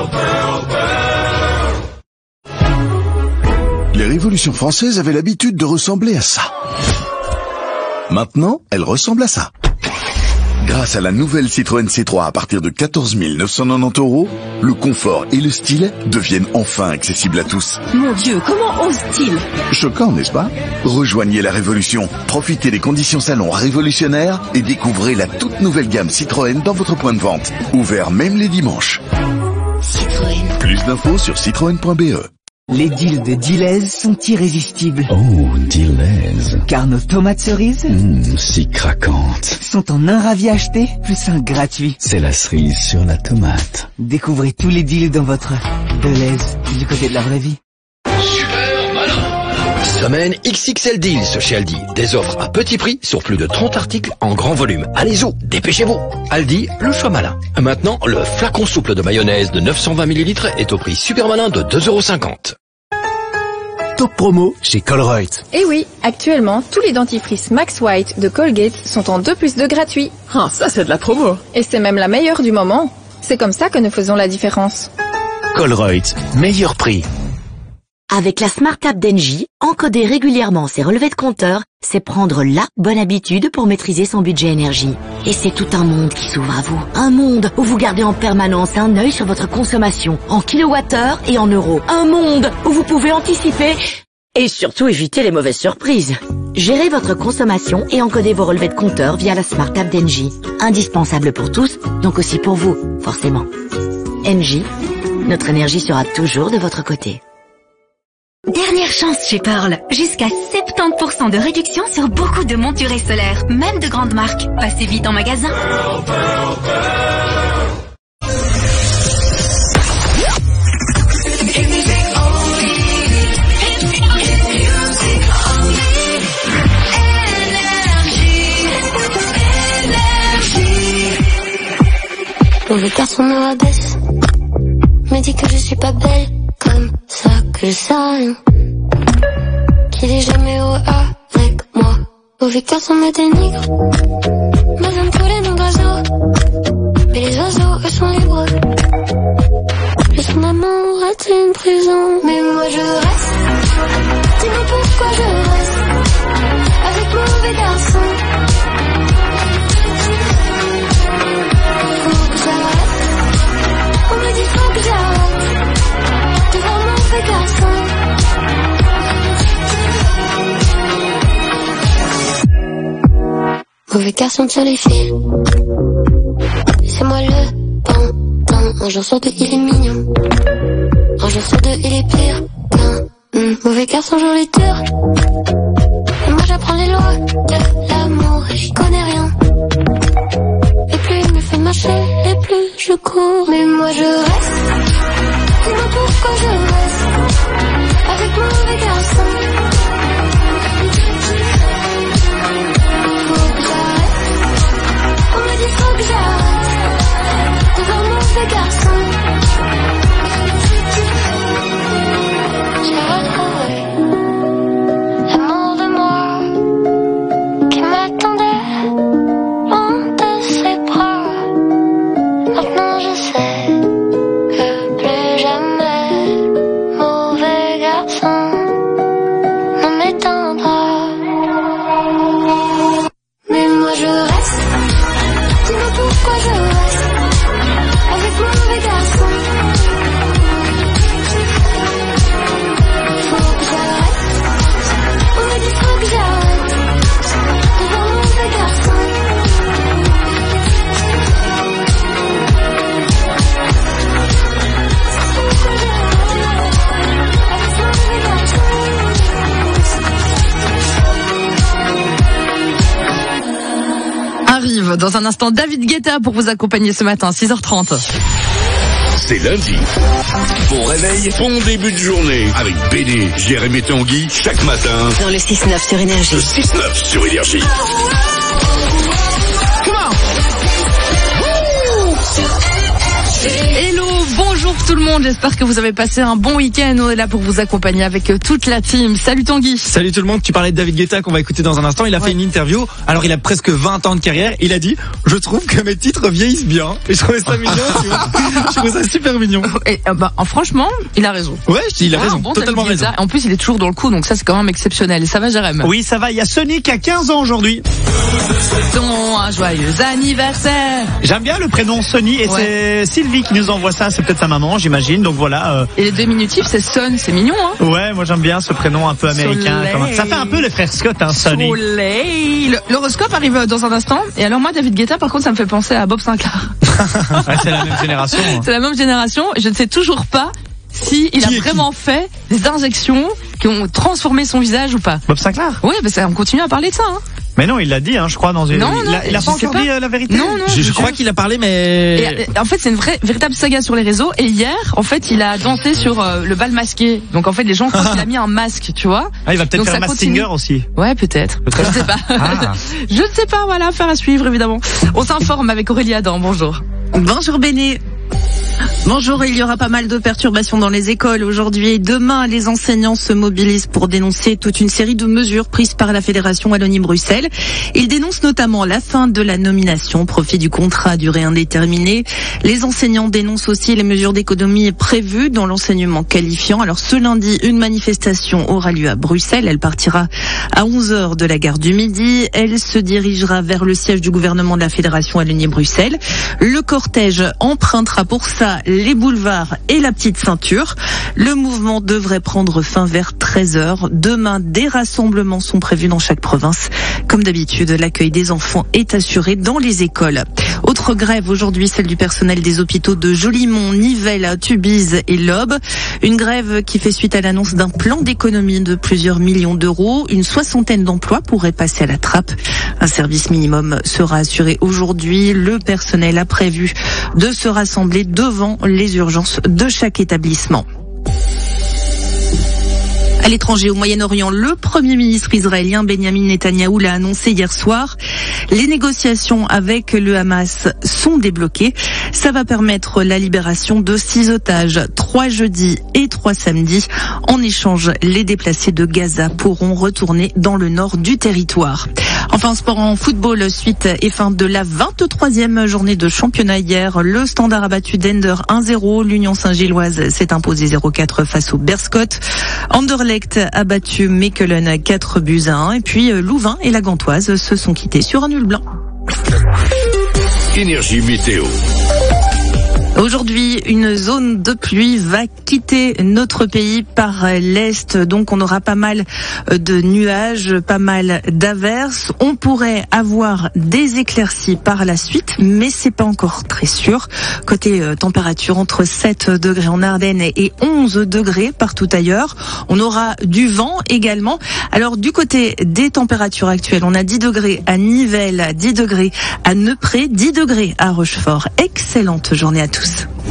Speaker 9: Les révolutions françaises avaient l'habitude de ressembler à ça. Maintenant, elles ressemblent à ça. Grâce à la nouvelle Citroën C trois à partir de quatorze mille neuf cent quatre-vingt-dix euros, le confort et le style deviennent enfin accessibles à tous.
Speaker 5: Mon Dieu, comment ose-t-il?
Speaker 9: Choquant, n'est-ce pas? Rejoignez la révolution, profitez des conditions salon révolutionnaires et découvrez la toute nouvelle gamme Citroën dans votre point de vente. Ouvert même les dimanches.
Speaker 5: Citroën.
Speaker 9: Plus d'infos sur citroën point b e.
Speaker 16: Les deals de Deleuze sont irrésistibles.
Speaker 13: Oh, Deleuze.
Speaker 16: Car nos tomates cerises
Speaker 13: Mmh, si craquantes.
Speaker 16: sont en un ravi acheté, plus un gratuit.
Speaker 13: C'est la cerise sur la tomate.
Speaker 16: Découvrez tous les deals dans votre Deleuze du côté de la vraie vie.
Speaker 4: Super Malin,
Speaker 11: semaine, X X L Deals chez Aldi. Des offres à petit prix sur plus de trente articles en grand volume. Allez-y, dépêchez-vous. Aldi, le choix malin. Maintenant, le flacon souple de mayonnaise de neuf cent vingt millilitres est au prix super malin de deux euros cinquante.
Speaker 13: Top promo chez Colruyt.
Speaker 17: Et oui, actuellement, tous les dentifrices Max White de Colgate sont en deux plus deux gratuits.
Speaker 8: Ah, ça c'est de la promo.
Speaker 17: Et c'est même la meilleure du moment. C'est comme ça que nous faisons la différence.
Speaker 13: Colruyt, meilleur prix.
Speaker 18: Avec la Smart App d'Engie, encoder régulièrement ses relevés de compteur, c'est prendre la bonne habitude pour maîtriser son budget énergie. Et c'est tout un monde qui s'ouvre à vous. Un monde où vous gardez en permanence un œil sur votre consommation, en kilowattheure et en euros. Un monde où vous pouvez anticiper et surtout éviter les mauvaises surprises. Gérez votre consommation et encodez vos relevés de compteur via la Smart App d'Engie. Indispensable pour tous, donc aussi pour vous, forcément. Engie, notre énergie sera toujours de votre côté.
Speaker 5: Dernière chance chez Pearl. Jusqu'à soixante-dix pour cent de réduction sur beaucoup de montures solaires, même de grandes marques. Passez vite en magasin.
Speaker 10: Pearl, Pearl, Pearl.
Speaker 15: Mauvais garçon me rabaisse, me dit que je suis pas belle, comme ça que je sais rien, qu'il est jamais heureux avec moi. Mauvais garçon me dénigre, me donne tous les noms d'oiseaux, mais les oiseaux eux sont libres. Et son amour est une prison, mais moi je reste. Dis-moi pourquoi je reste avec mauvais garçon. On me dit faut que j'arrête de voir mauvais garçon. Mauvais garçon sur les fils, c'est moi le pantin. Un jour sur deux il est mignon, un jour sur deux il est pire qu'un mmh. Mauvais garçon joue les durs, et moi j'apprends les lois de l'amour et j'y connais rien. Et plus il me fait marcher, et plus je cours. Mais moi je reste. Dis-moi pourquoi je reste avec mauvais garçon. Faut que j'arrête. On me dit faut que j'arrête de voir mauvais garçon. J'ai retrouvé l'amour de moi qui m'attendait loin de ses bras. Maintenant je sais que plus jamais mauvais garçon ne m'éteindra. Mais moi je reste. Dis-moi pourquoi je reste avec mauvais garçon. Faut que j'arrête. On me dit faut que j'arrête de voir mauvais garçon.
Speaker 2: Arrive dans un instant David Guetta pour vous accompagner ce matin, six heures trente.
Speaker 4: C'est lundi. Bon réveil, bon début de journée. Avec B D, Jérémy et Tanguy, chaque matin.
Speaker 18: Dans le six neuf sur Énergie.
Speaker 4: Le six neuf sur Énergie.
Speaker 2: Hello, bonjour tout le monde, j'espère que vous avez passé un bon week-end. On est là pour vous accompagner avec toute la team. Salut Tanguy.
Speaker 1: Salut tout le monde, tu parlais de David Guetta qu'on va écouter dans un instant. Il a ouais. fait une interview, alors il a presque vingt ans de carrière. Il a dit, je trouve que mes titres vieillissent bien. Et je trouvais ça mignon, tu vois. Je trouvais ça super mignon.
Speaker 2: Et, euh, bah, franchement, il a raison.
Speaker 1: Ouais, il a
Speaker 2: ouais,
Speaker 1: raison,
Speaker 2: bon,
Speaker 1: totalement raison.
Speaker 2: En plus, il est toujours dans le coup, donc ça c'est quand même exceptionnel. Ça va Jérém?
Speaker 3: Oui, ça va, il y a Sonic qui a quinze ans aujourd'hui.
Speaker 2: Souhaitons un joyeux anniversaire.
Speaker 3: J'aime bien le prénom Sony et ouais. c'est Sylvie qui nous envoie ça, c'est peut-être sa maman, j'imagine. Donc voilà. Euh...
Speaker 2: Et les diminutifs, c'est Son, c'est mignon, hein.
Speaker 3: Ouais, moi j'aime bien ce prénom un peu américain. Comme... Ça fait un peu les frères Scott, hein, Sony.
Speaker 2: Soleil. L'horoscope arrive dans un instant. Et alors moi, David Guetta, par contre, ça me fait penser à Bob Sinclair.
Speaker 3: Ouais, c'est la même génération. Hein.
Speaker 2: C'est la même génération. Je ne sais toujours pas si il a vraiment qui fait des injections qui ont transformé son visage ou pas.
Speaker 3: Bob Sinclair.
Speaker 2: Oui, mais ça, on continue à parler de ça. Hein.
Speaker 3: Mais non, il l'a dit, hein, je crois, dans une.
Speaker 2: Non,
Speaker 3: il
Speaker 2: non,
Speaker 3: a, il a
Speaker 2: je
Speaker 3: pas
Speaker 2: sais
Speaker 3: encore
Speaker 2: pas.
Speaker 3: dit euh, la vérité.
Speaker 2: Non, non.
Speaker 1: Je, je crois qu'il a parlé, mais
Speaker 2: Et, euh, en fait, c'est une vraie, véritable saga sur les réseaux. Et hier, en fait, il a dansé sur euh, le bal masqué. Donc, en fait, les gens croient qu'il a mis un masque, tu vois.
Speaker 3: Ah, il va peut-être
Speaker 2: Donc,
Speaker 3: faire
Speaker 2: ça
Speaker 3: Mask
Speaker 2: continue.
Speaker 3: Singer aussi.
Speaker 2: Ouais, peut-être.
Speaker 3: Peut-être.
Speaker 2: Je sais pas.
Speaker 3: Ah.
Speaker 2: Je ne sais pas. Voilà, affaire à suivre, évidemment. On s'informe avec Aurélie Adam. Bonjour.
Speaker 7: Bonjour Béné. Bonjour, il y aura pas mal de perturbations dans les écoles aujourd'hui et demain. Les enseignants se mobilisent pour dénoncer toute une série de mesures prises par la Fédération Wallonie-Bruxelles. Ils dénoncent notamment la fin de la nomination au profit du contrat à durée indéterminée. Les enseignants dénoncent aussi les mesures d'économie prévues dans l'enseignement qualifiant. Alors ce lundi, une manifestation aura lieu à Bruxelles. Elle partira à onze heures de la gare du Midi. Elle se dirigera vers le siège du gouvernement de la Fédération Wallonie-Bruxelles. Le cortège empruntera pour ça les boulevards et la petite ceinture. Le mouvement devrait prendre fin vers treize heures. Demain, des rassemblements sont prévus dans chaque province. Comme d'habitude, l'accueil des enfants est assuré dans les écoles. Autre grève aujourd'hui, celle du personnel des hôpitaux de Jolimont, Nivelles, Tubize et l'Aube. Une grève qui fait suite à l'annonce d'un plan d'économie de plusieurs millions d'euros. Une soixantaine d'emplois pourraient passer à la trappe. Un service minimum sera assuré aujourd'hui. Le personnel a prévu de se rassembler devant les urgences de chaque établissement. À l'étranger, au Moyen-Orient, le Premier ministre israélien Benjamin Netanyahou l'a annoncé hier soir. Les négociations avec le Hamas sont débloquées. Ça va permettre la libération de six otages, trois jeudis et trois samedis. En échange, les déplacés de Gaza pourront retourner dans le nord du territoire. Enfin, en sport, en football, suite et fin de la vingt-troisième journée de championnat hier. Le Standard a battu Dender un zéro. L'Union Saint-Gilloise s'est imposée zéro quatre face au Berscott. Anderlecht a battu Mechelen quatre buts à un. Et puis Louvain et la Gantoise se sont quittés sur un nul blanc.
Speaker 4: Énergie météo.
Speaker 7: Aujourd'hui, une zone de pluie va quitter notre pays par l'est. Donc, on aura pas mal de nuages, pas mal d'averses. On pourrait avoir des éclaircies par la suite, mais c'est pas encore très sûr. Côté euh, température, entre sept degrés en Ardennes et onze degrés partout ailleurs. On aura du vent également. Alors, du côté des températures actuelles, on a dix degrés à Nivelles, dix degrés à Neupré, dix degrés à Rochefort. Excellente journée à tous.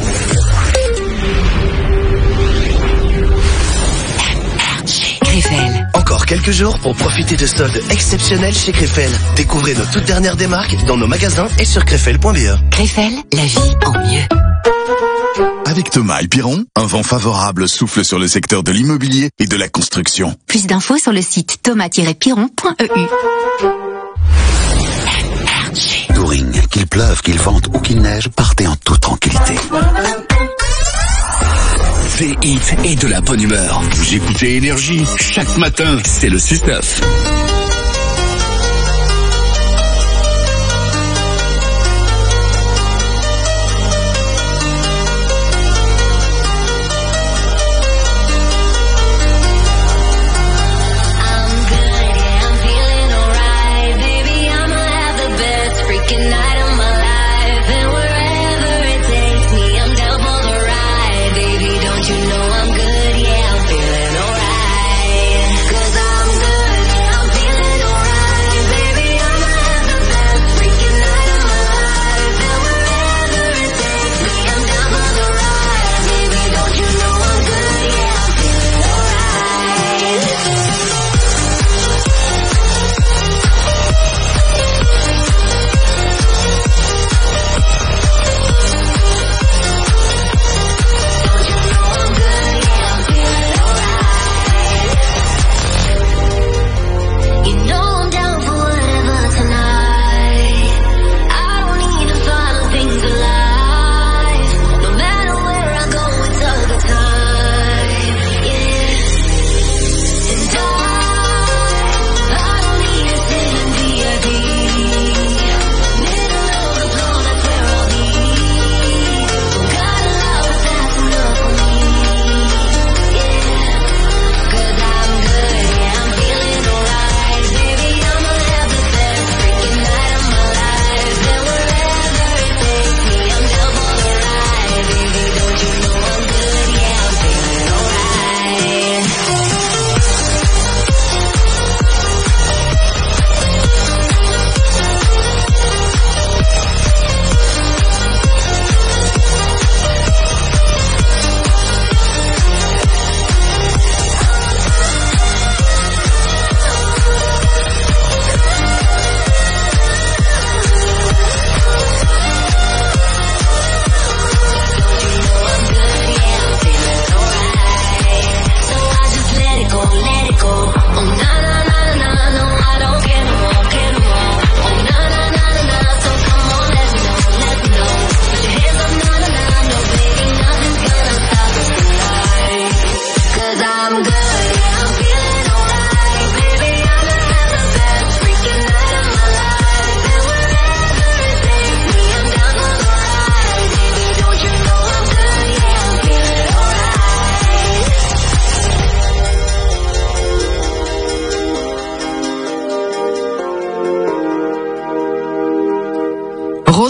Speaker 19: Krefel. Encore quelques jours pour profiter de soldes exceptionnels chez Krefel. Découvrez nos toutes dernières démarques dans nos magasins et sur krefel point b e.
Speaker 18: Krefel, la vie en mieux.
Speaker 9: Avec Thomas et Piron, un vent favorable souffle sur le secteur de l'immobilier et de la construction.
Speaker 18: Plus d'infos sur le site thomas tiret piron point e u.
Speaker 13: Touring, qu'il pleuve, qu'il vente ou qu'il neige, partez en toute tranquillité.
Speaker 4: C'est hit et de la bonne humeur. Vous écoutez Énergie, chaque matin, c'est le six neuf.
Speaker 15: I'm good, I'm feeling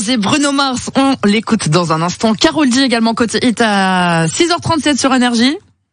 Speaker 2: Rosé, Bruno Mars, on l'écoute dans un instant. Karol D également côté hit à six heures trente-sept sur Énergie.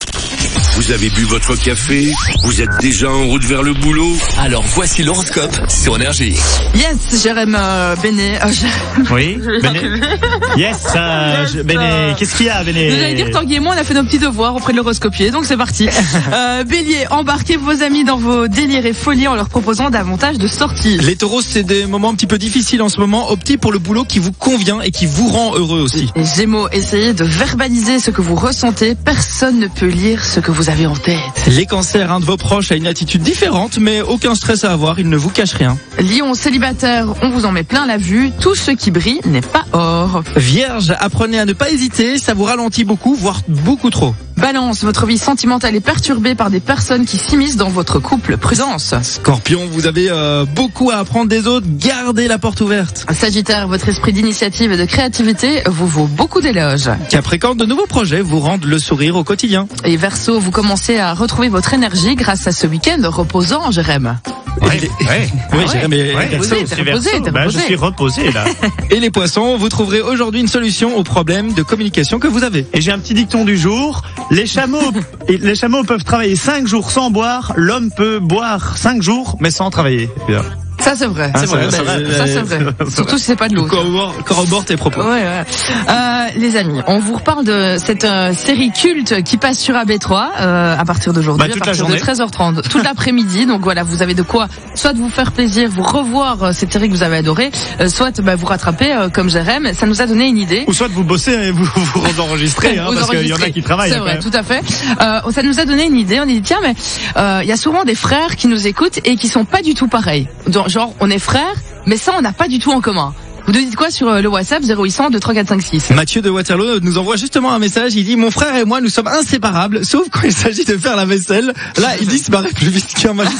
Speaker 4: Vous avez bu votre café? Vous êtes déjà en route vers le boulot?
Speaker 11: Alors voici l'horoscope sur Énergie.
Speaker 2: Yes, Jérém euh, Béné. Euh, je...
Speaker 3: Oui, Béné. Yes, euh, je- Béné. Qu'est-ce qu'il y a, Béné?
Speaker 2: J'allais dire Tanguy et moi, on a fait nos petits devoirs auprès de l'horoscopier, donc c'est parti. euh, Bélier, embarquez vos amis dans vos délires et folies en leur proposant davantage de sorties.
Speaker 1: Les taureaux, c'est des moments un petit peu difficiles en ce moment. Optez pour le boulot qui vous convient et qui vous rend heureux aussi.
Speaker 2: Les Gémeaux, essayez de verbaliser ce que vous ressentez. Personne ne peut lire ce que vous avez en tête.
Speaker 1: Les cancers, un de vos proches a une attitude différente, mais aucun stress à avoir, il ne vous cache rien.
Speaker 2: Lion, célibataire, on vous en met plein la vue. Tout ce qui brille n'est pas or.
Speaker 1: Vierge, apprenez à ne pas hésiter, ça vous ralentit beaucoup, voire beaucoup trop.
Speaker 2: Balance, votre vie sentimentale est perturbée par des personnes qui s'immiscent dans votre couple. Prudence.
Speaker 1: Scorpion, vous avez euh, beaucoup à apprendre des autres, gardez la porte ouverte.
Speaker 2: Sagittaire, votre esprit d'initiative et de créativité vous vaut beaucoup d'éloges.
Speaker 1: Capricorne, de nouveaux projets vous rendent le sourire au quotidien.
Speaker 2: Et Verseau, vous commencez à retrouver votre énergie grâce à ce week-end reposant, Jérém.
Speaker 3: Ouais, ouais.
Speaker 1: Oui,
Speaker 3: Ouais.
Speaker 1: Jérém est-
Speaker 3: Ouais,
Speaker 2: Reposé,
Speaker 3: Verseau,
Speaker 2: t'es
Speaker 3: c'est
Speaker 2: reposé,
Speaker 3: Verseau.
Speaker 2: t'es
Speaker 3: Bah, je
Speaker 2: reposé.
Speaker 3: suis reposé, là.
Speaker 1: Et les poissons, vous trouverez aujourd'hui une solution au problème de communication que vous avez.
Speaker 3: Et j'ai un petit dicton du jour. Les chameaux, et les chameaux peuvent travailler cinq jours sans boire. L'homme peut boire cinq jours, mais sans travailler. Évidemment.
Speaker 2: Ça c'est vrai,
Speaker 3: Ah,
Speaker 2: c'est
Speaker 3: c'est
Speaker 2: vrai,
Speaker 3: vrai, c'est vrai.
Speaker 2: ça c'est vrai. Surtout si c'est pas de l'eau.
Speaker 1: Corrobore, corrobore tes propos.
Speaker 2: Ouais, ouais. Euh, les amis, on vous reparle de cette euh, série culte qui passe sur A B trois euh, à partir d'aujourd'hui,
Speaker 3: Bah, toute
Speaker 2: à
Speaker 3: la
Speaker 2: partir de
Speaker 3: journée.
Speaker 2: treize heures trente, toute l'après-midi. Donc voilà, vous avez de quoi soit de vous faire plaisir, vous revoir euh, cette série que vous avez adorée, euh, soit bah, vous rattraper euh, comme Jérém. Ça nous a donné une idée.
Speaker 3: Ou soit vous bossez et vous vous enregistrez, hein,
Speaker 2: Vous
Speaker 3: parce qu'il y en a
Speaker 2: enregistrez.
Speaker 3: qui travaillent.
Speaker 2: C'est
Speaker 3: hein,
Speaker 2: vrai,
Speaker 3: quand même.
Speaker 2: tout à fait. Euh, ça nous a donné une idée. On a dit tiens, mais euh, il y a souvent des frères qui nous écoutent et qui sont pas du tout pareils. Donc, genre, on est frères, mais ça, on n'a pas du tout en commun. Vous nous dites quoi sur euh, le WhatsApp zéro huit cent deux trois quatre cinq six?
Speaker 1: Mathieu de Waterloo nous envoie justement un message, il dit « Mon frère et moi, nous sommes inséparables, sauf quand il s'agit de faire la vaisselle. » Là, il dit « Se barrer plus vite qu'un magicien. »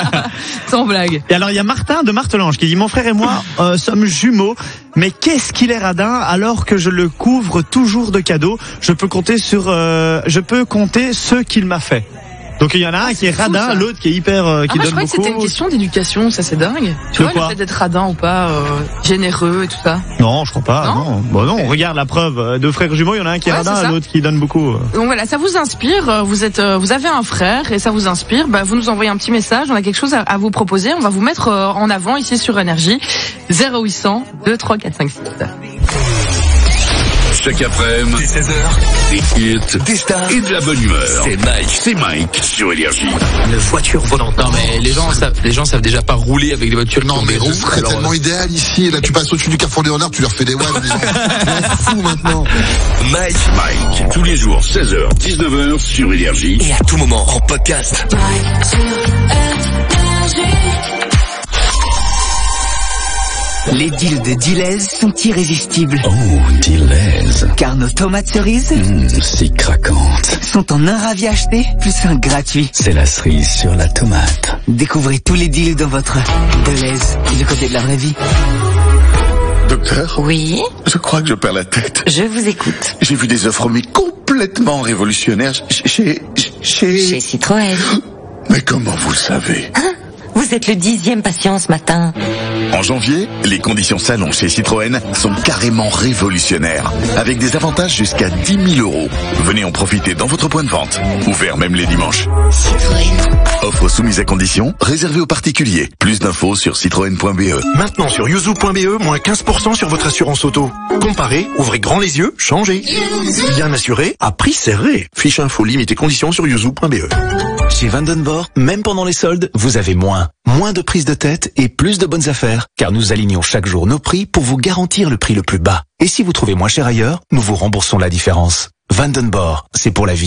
Speaker 2: Sans blague.
Speaker 3: Et alors il y a Martin de Martelange qui dit mon frère et moi euh, sommes jumeaux, mais qu'est-ce qu'il est radin alors que je le couvre toujours de cadeaux. Je peux compter sur, euh, je peux compter ce qu'il m'a fait. Donc il y en a un qui est
Speaker 2: fou,
Speaker 3: radin,
Speaker 2: ça.
Speaker 3: l'autre qui est hyper, euh,
Speaker 2: Ah,
Speaker 3: qui
Speaker 2: moi, je
Speaker 3: donne
Speaker 2: croyais que
Speaker 3: beaucoup.
Speaker 2: c'était une question d'éducation, ça c'est dingue. Tu
Speaker 3: De
Speaker 2: vois,
Speaker 3: quoi
Speaker 2: le fait d'être radin ou pas, euh, généreux et tout ça.
Speaker 3: Non, je crois pas.
Speaker 2: Non
Speaker 3: Non, bon non. Regarde la preuve. euh, Deux frères jumeaux, il y en a un qui est
Speaker 2: Ouais,
Speaker 3: radin,
Speaker 2: c'est ça.
Speaker 3: l'autre qui donne beaucoup.
Speaker 2: Donc voilà, ça vous inspire, euh, vous êtes, euh, vous avez un frère et ça vous inspire, bah, vous nous envoyez un petit message, on a quelque chose à, à vous proposer, on va vous mettre euh, en avant ici sur Énergie. zéro huit cent deux trois quatre cinq six.
Speaker 4: Chaque après-midi, seize heures, des hits, des stars et de la bonne humeur. C'est Mike. C'est Mike sur Énergie.
Speaker 6: Une voiture volante. Non mais les gens savent, les gens savent déjà pas rouler avec des voitures
Speaker 20: Non,
Speaker 6: qui ont
Speaker 20: mais
Speaker 6: des
Speaker 20: ce
Speaker 6: roues.
Speaker 20: serait
Speaker 6: alors,
Speaker 20: tellement
Speaker 6: euh,
Speaker 20: idéal ici. Là, tu passes au-dessus du Carrefour Léonard, tu leur fais des waves. Les gens, ils sont fous maintenant.
Speaker 4: Mike. Mike. Tous les jours, seize heures, dix-neuf heures sur Énergie.
Speaker 11: Et à tout moment en podcast.
Speaker 16: Les deals de Dilez sont irrésistibles.
Speaker 13: Oh, Dilez.
Speaker 16: Car nos tomates cerises
Speaker 13: Mmh, si craquante.
Speaker 16: sont en un ravi acheté plus un gratuit.
Speaker 13: C'est la cerise sur la tomate.
Speaker 16: Découvrez tous les deals dans votre Deleuze, du côté de la vraie vie.
Speaker 9: Docteur?
Speaker 18: Oui,
Speaker 9: Je crois que je perds la tête.
Speaker 18: je vous écoute.
Speaker 9: J'ai vu des offres mais complètement révolutionnaires chez... Chez...
Speaker 18: Chez
Speaker 9: chez...
Speaker 18: Citroën.
Speaker 9: Mais comment vous le savez?
Speaker 18: Vous êtes le dixième patient ce matin.
Speaker 9: En janvier, les conditions salon chez Citroën sont carrément révolutionnaires, avec des avantages jusqu'à dix mille euros. Venez en profiter dans votre point de vente, ouvert même les dimanches.
Speaker 18: Citroën.
Speaker 9: Offre soumise à conditions, réservée aux particuliers. Plus d'infos sur citroën point b e.
Speaker 13: Maintenant sur yuzu point b e, moins quinze pour cent sur votre assurance auto. Comparez, ouvrez grand les yeux, changez. Bien assuré, à prix serré. Fiche info, limite et conditions sur yuzu point b e. Chez Vandenborg, même pendant les soldes, vous avez moins. Moins de prise de tête et plus de bonnes affaires. Car nous alignons chaque jour nos prix pour vous garantir le prix le plus bas. Et si vous trouvez moins cher ailleurs, nous vous remboursons la différence. Vandenborg, c'est pour la vie.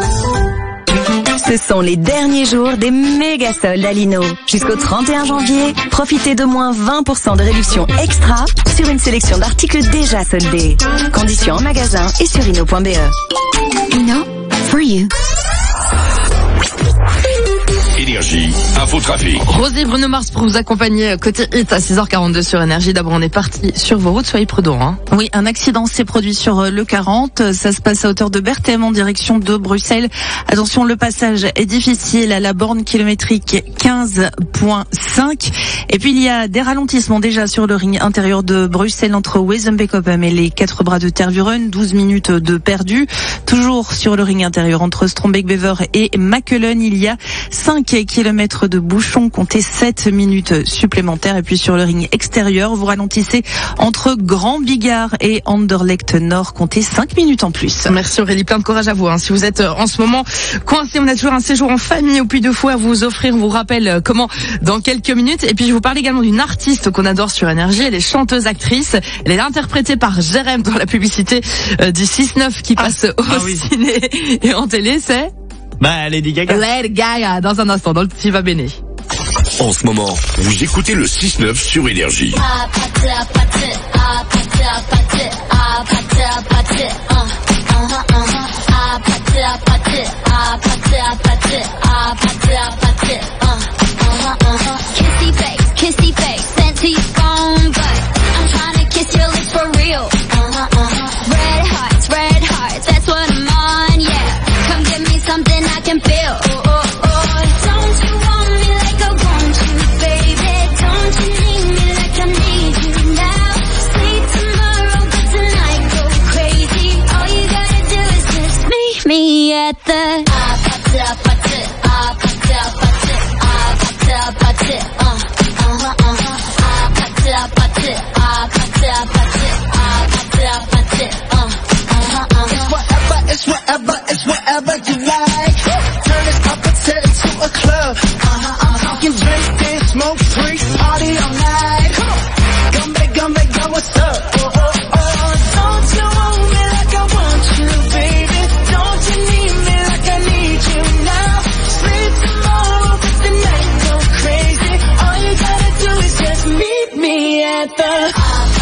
Speaker 21: Ce sont les derniers jours des méga soldes à Lino. Jusqu'au trente et un janvier, profitez de moins vingt pour cent de réduction extra sur une sélection d'articles déjà soldés. Conditions en magasin et sur ino point b e.
Speaker 18: Ino, for you.
Speaker 4: Énergie. Énergie, infotrafic.
Speaker 2: Rosy Bruno Mars pour vous accompagner côté hit à six heures quarante-deux sur Énergie. D'abord, on est parti sur vos routes, soyez prudents. Hein.
Speaker 7: Oui, un accident s'est produit sur le quarante. Ça se passe à hauteur de Berthem en direction de Bruxelles. Attention, le passage est difficile à la borne kilométrique quinze virgule cinq. Et puis, il y a des ralentissements déjà sur le ring intérieur de Bruxelles entre Wezenbeek-Oppem et les quatre bras de Tervuren. douze minutes de perdu. Toujours sur le ring intérieur entre Strombeek-Bever et Makelen, il y a cinq kilomètres de bouchons. Comptez sept minutes supplémentaires. Et puis, sur le ring extérieur, vous ralentissez entre Grand Bigard et Anderlecht Nord. Comptez cinq minutes en plus.
Speaker 2: Merci Aurélie, plein de courage à vous. Hein. Si vous êtes en ce moment coincé, on a toujours un séjour en famille au Puy de Fou à vous offrir. On vous rappelle comment dans quelques minutes. Et puis je vous parle également d'une artiste qu'on adore sur Énergie. Elle est chanteuse, actrice. Elle est interprétée par Jérém dans la publicité euh, du six neuf qui passe ah, au ah oui. ciné et en télé. C'est
Speaker 3: bah Lady Gaga.
Speaker 2: Lady Gaga dans un instant dans le petit va béné.
Speaker 4: En ce moment, vous écoutez le six neuf sur Énergie.
Speaker 15: Kissy face, kissy face, sent to your phone, but I'm trying to kiss your lips for real. Uh-huh, uh-huh. Red hearts, red hearts, that's what I'm on, yeah. Come give me something I can feel. Oh, oh, oh. Don't you want me like I want you, baby? Don't you need me like I need you now? Sleep tomorrow, but tonight go crazy. All you gotta do is just meet me at the
Speaker 10: It's whatever, it's whatever you like. Turn this up and set it to a club. Uh-huh, I'm talking drink and smoke free, party all night. Come on, gumbe, gumbe, go, what's up? Oh, oh, oh. Don't you want me like I want you, baby? Don't you need me like I need you now? Sleep tomorrow, but the night go crazy. All you gotta do is just meet me at the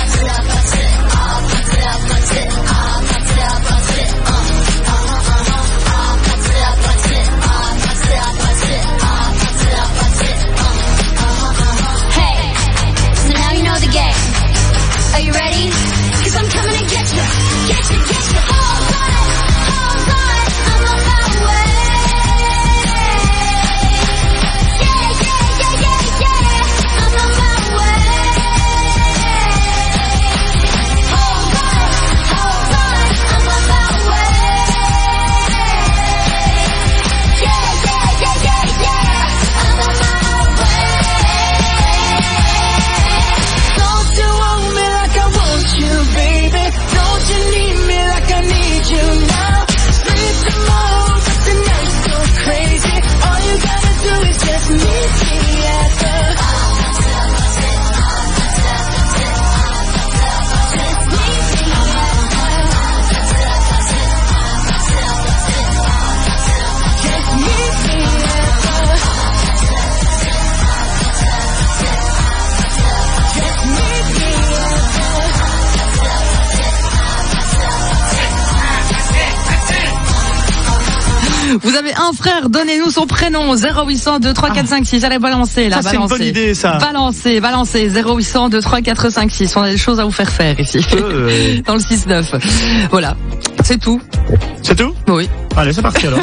Speaker 2: Vous avez un frère, donnez-nous son prénom. zéro huit cent deux trois quatre cinq six. Allez, balancez, là,
Speaker 3: ça, c'est
Speaker 2: balancez.
Speaker 3: une bonne idée, ça.
Speaker 2: Balancez, balancez. zéro huit cent deux trois quatre cinq six. On a des choses à vous faire faire ici. Euh... Dans le six neuf. Voilà. C'est tout.
Speaker 3: C'est tout?
Speaker 2: Oui.
Speaker 3: Allez, c'est parti alors.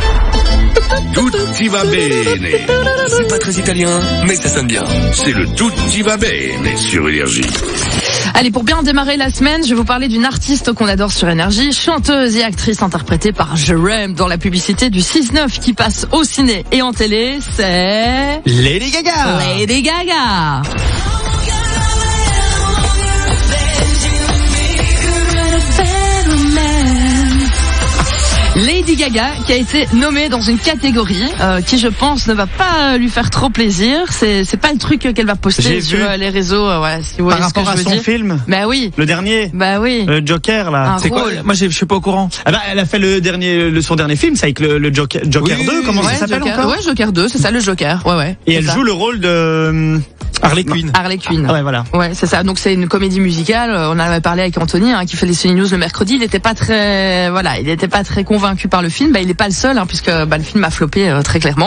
Speaker 4: Tutti va bene.
Speaker 11: C'est pas très italien, mais ça sonne bien.
Speaker 4: C'est le Tutti va bene sur Énergie.
Speaker 2: Allez, pour bien démarrer la semaine, je vais vous parler d'une artiste qu'on adore sur Énergie, chanteuse et actrice interprétée par Jérém dans la publicité du six neuf qui passe au ciné et en télé, c'est
Speaker 3: Lady Gaga.
Speaker 2: Lady Gaga. Lady Gaga qui a été nommée dans une catégorie euh, qui je pense ne va pas lui faire trop plaisir. C'est c'est pas le truc qu'elle va poster
Speaker 3: J'ai
Speaker 2: sur
Speaker 3: vu.
Speaker 2: les réseaux. Euh, voilà, si vous
Speaker 3: Par
Speaker 2: voyez ce que
Speaker 3: rapport
Speaker 2: je
Speaker 3: à
Speaker 2: veux
Speaker 3: son
Speaker 2: dire.
Speaker 3: film.
Speaker 2: Bah oui.
Speaker 3: Le dernier.
Speaker 2: Bah oui.
Speaker 3: Le Joker là.
Speaker 2: Un
Speaker 3: C'est quoi?
Speaker 2: rôle.
Speaker 1: Moi, je suis pas au courant.
Speaker 3: Ah bah, elle a fait le dernier, le, son dernier film, c'est avec le, le Joker, Joker
Speaker 1: Oui,
Speaker 3: deux. Comment
Speaker 2: ouais,
Speaker 3: ça s'appelle
Speaker 2: Joker,
Speaker 3: encore?
Speaker 2: Ouais, Joker deux, c'est ça, le Joker. Ouais, ouais.
Speaker 3: Et
Speaker 2: c'est
Speaker 3: elle
Speaker 2: ça.
Speaker 3: joue le rôle de
Speaker 1: Harley Quinn.
Speaker 2: Harley Quinn.
Speaker 3: Ah ouais, voilà.
Speaker 2: Ouais, c'est ça. Donc c'est une comédie musicale. On en avait parlé avec Anthony, hein, qui fait les Ciné News le mercredi. Il était pas très, voilà, il était pas très convaincu par le film. Bah, il est pas le seul, hein, puisque bah, le film a floppé euh, très clairement.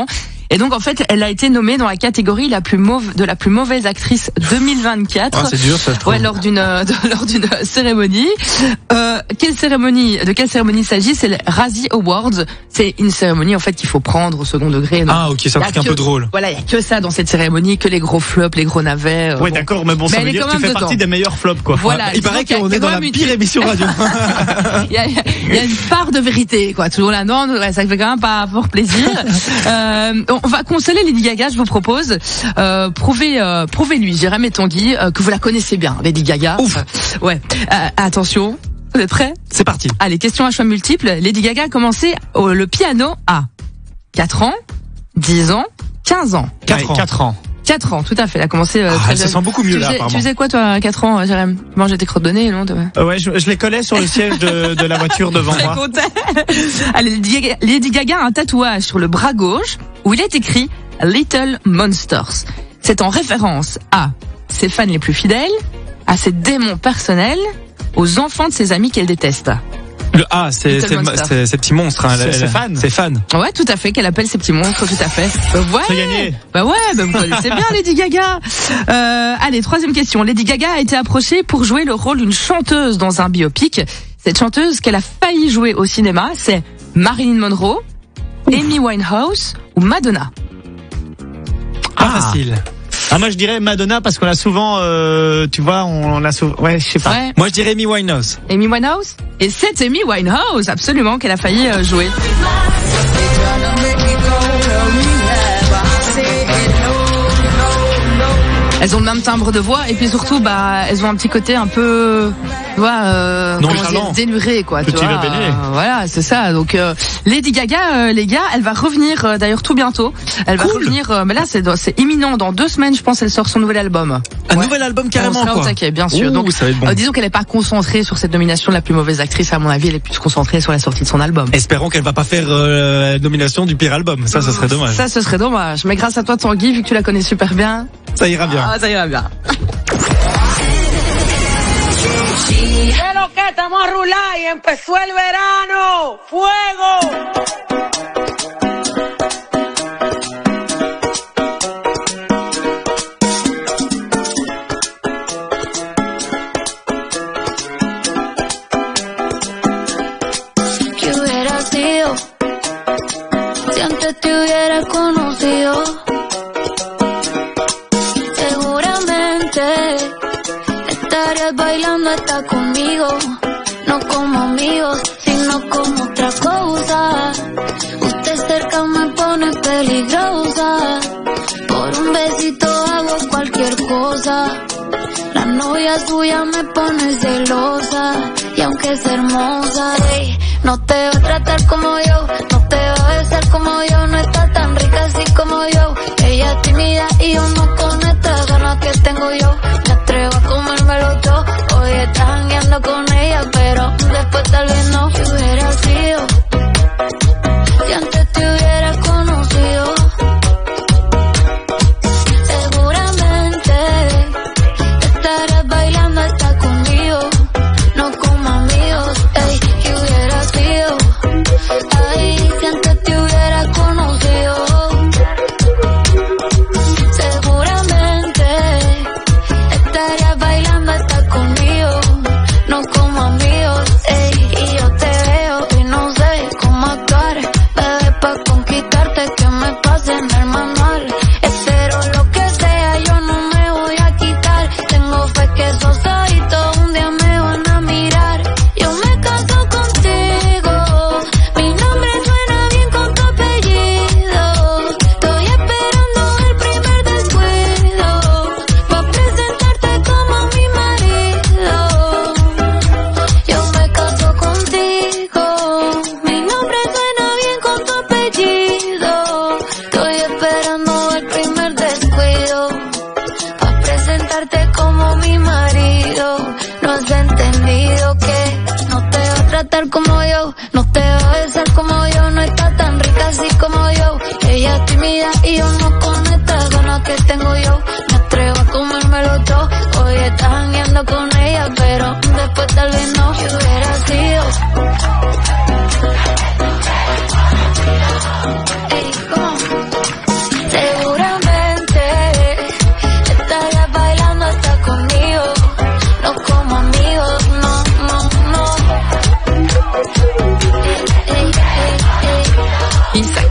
Speaker 2: Et donc en fait, elle a été nommée dans la catégorie la plus mauve, de la plus mauvaise actrice deux mille vingt-quatre.
Speaker 6: Ah, c'est dur ça, je trouve.
Speaker 2: Ouais, lors d'une euh, de- lors d'une cérémonie. Euh, quelle cérémonie De quelle cérémonie il s'agit? C'est le Razzie Awards. C'est une cérémonie en fait qu'il faut prendre au second degré. Donc,
Speaker 1: Ah, ok, c'est un
Speaker 2: y a
Speaker 1: truc un
Speaker 2: que-
Speaker 1: peu drôle.
Speaker 2: Voilà, il y a que ça dans cette cérémonie, que les gros flops, les gros navets. euh,
Speaker 3: Ouais,
Speaker 2: bon.
Speaker 3: d'accord, mais bon, ça
Speaker 2: Mais
Speaker 3: veut
Speaker 2: elle est
Speaker 3: dire
Speaker 2: quand
Speaker 3: que tu
Speaker 2: même
Speaker 3: fais partie
Speaker 2: dedans.
Speaker 3: des meilleurs flops, quoi.
Speaker 2: Voilà,
Speaker 1: Il paraît
Speaker 2: disons qu'il y a-
Speaker 1: qu'on
Speaker 2: il y a
Speaker 1: est dans
Speaker 2: quand
Speaker 1: la
Speaker 2: même une-
Speaker 1: pire émission radio.
Speaker 2: Il y, a, il y a une part de vérité, quoi. Toujours là, non, ouais, ça fait quand même pas fort plaisir. Euh, on va consoler Lady Gaga, je vous propose. Euh, prouvez, euh, prouvez-lui, Jérém et Tanguy, euh, que vous la connaissez bien, Lady Gaga.
Speaker 1: Ouf.
Speaker 2: Ouais. Euh, attention, vous êtes prêts?
Speaker 1: C'est parti.
Speaker 2: Allez, question à choix multiples. Lady Gaga a commencé au- le piano à quatre ans, dix ans, quinze ans.
Speaker 1: quatre ans.
Speaker 3: quatre ans.
Speaker 2: quatre ans, tout à fait. Elle a commencé euh,
Speaker 1: Ah,
Speaker 2: très
Speaker 1: elle se
Speaker 2: jeune.
Speaker 1: sent beaucoup mieux
Speaker 2: tu
Speaker 1: là,
Speaker 2: faisais,
Speaker 1: apparemment.
Speaker 2: Tu faisais quoi, toi, à quatre ans, Jérém? Tu mangeais tes crottes de nez, non toi
Speaker 3: Euh, ouais, je, je les collais sur le siège de, de la voiture devant
Speaker 2: Très
Speaker 3: moi.
Speaker 2: content. Allez, Lady Gaga, Lady Gaga a un tatouage sur le bras gauche où il est écrit Little Monsters. C'est en référence à ses fans les plus fidèles, à ses démons personnels, aux enfants de ses amis qu'elle déteste.
Speaker 1: Le A, c'est
Speaker 2: Little
Speaker 1: c'est le-
Speaker 2: Monster.
Speaker 1: c'est- ces petits monstres. Hein,
Speaker 3: C'est-
Speaker 1: elle-
Speaker 3: c'est
Speaker 1: elle-
Speaker 3: fan.
Speaker 1: C'est fan.
Speaker 2: Ouais, tout à fait, qu'elle appelle ses petits monstres, tout à fait. Bah ouais.
Speaker 3: C'est gagné.
Speaker 2: Bah ouais, bah vous connaissez bien Lady Gaga. Euh, allez, troisième question. Lady Gaga a été approchée pour jouer le rôle d'une chanteuse dans un biopic. Cette chanteuse qu'elle a failli jouer au cinéma, c'est Marilyn Monroe, Amy Winehouse ou Madonna.
Speaker 1: Pas facile.
Speaker 3: Ah, moi je dirais Madonna parce qu'on a souvent, euh, tu vois, on, on a souvent, ouais, je sais pas.
Speaker 2: Ouais.
Speaker 1: Moi, je dirais Amy Winehouse.
Speaker 2: Amy Winehouse. Et c'est Amy Winehouse, absolument, qu'elle a failli euh, jouer. Elles ont le même timbre de voix et puis surtout, bah, elles ont un petit côté un peu, tu vois, euh, comment
Speaker 1: Nonchalant.
Speaker 2: dire, déluré, quoi. Tu
Speaker 3: Petit
Speaker 2: vois,
Speaker 3: rebelle.
Speaker 2: euh, voilà, c'est ça. Donc euh, Lady Gaga, euh, les gars, elle va revenir euh, d'ailleurs tout bientôt. Elle va
Speaker 1: Cool.
Speaker 2: revenir, euh, mais là c'est dans- c'est imminent. Dans deux semaines, je pense, elle sort son nouvel album.
Speaker 1: Un
Speaker 2: Ouais.
Speaker 1: nouvel album
Speaker 2: On
Speaker 1: carrément,
Speaker 2: sera au
Speaker 1: quoi.
Speaker 2: taquet, bien sûr.
Speaker 1: Ouh,
Speaker 2: Donc,
Speaker 1: ça va être bon.
Speaker 2: euh, disons qu'elle n'est pas concentrée sur cette nomination de la plus mauvaise actrice. À mon avis, elle est plus concentrée sur la sortie de son album.
Speaker 1: Espérons qu'elle va pas faire euh, la nomination du pire album. Ça, ce serait dommage.
Speaker 2: Ça, ce serait dommage. Mais grâce à toi, Tanguy, vu que tu la connais super bien,
Speaker 1: Ça ira bien.
Speaker 2: ah, ça ira bien.
Speaker 10: Pero que estamos a rular y empezó el verano. ¡Fuego!
Speaker 15: ¿Qué hubiera sido si antes te hubiera conocido? Seguramente estarías bailando hasta conmigo, no como amigos, sino como otra cosa. Usted cerca me pone peligrosa, por un besito hago cualquier cosa. La novia suya me pone celosa, y aunque es hermosa, ey, no te va a tratar como yo, no te va a besar como yo, no está tan rica así como yo. Ella es tímida y yo no con esta ganas que tengo yo. Me atrevo a comérmelo todo, hoy estás jangueando con ella, pero después tal vez no. ¿Qué hubiera sido si antes te hubiera conocido? Seguramente estarás bailando hasta conmigo, no como amigos, ey, ¿qué hubiera sido? Ay, si antes te hubiera conocido. Seguramente estarías bailando hasta conmigo, no como amigos, ey, y yo te veo y no sé cómo actuar, bebé, pa' conquistarte que me pase en el manual. Espero lo que sea, yo no me voy a quitar, tengo fe que esos ojitos un día me van a mirar. Yo me caso contigo, mi nombre suena bien con tu apellido, estoy esperando el primer descuido, pa' presentarte como mi marido. Yo me caso contigo, mi nombre suena bien con tu apellido, estoy esperando el primer descuido, pa' presentarte como mi marido. No has entendido que no te va a tratar como yo, no te va a besar como yo, no está tan rica así como yo. Ella es tímida y yo no con esta ganas que tengo yo. Me atrevo a comérmelo todo, hoy estás jangueando con ella, pero después tal vez no. ¿Qué hubiera sido? Ey, come on.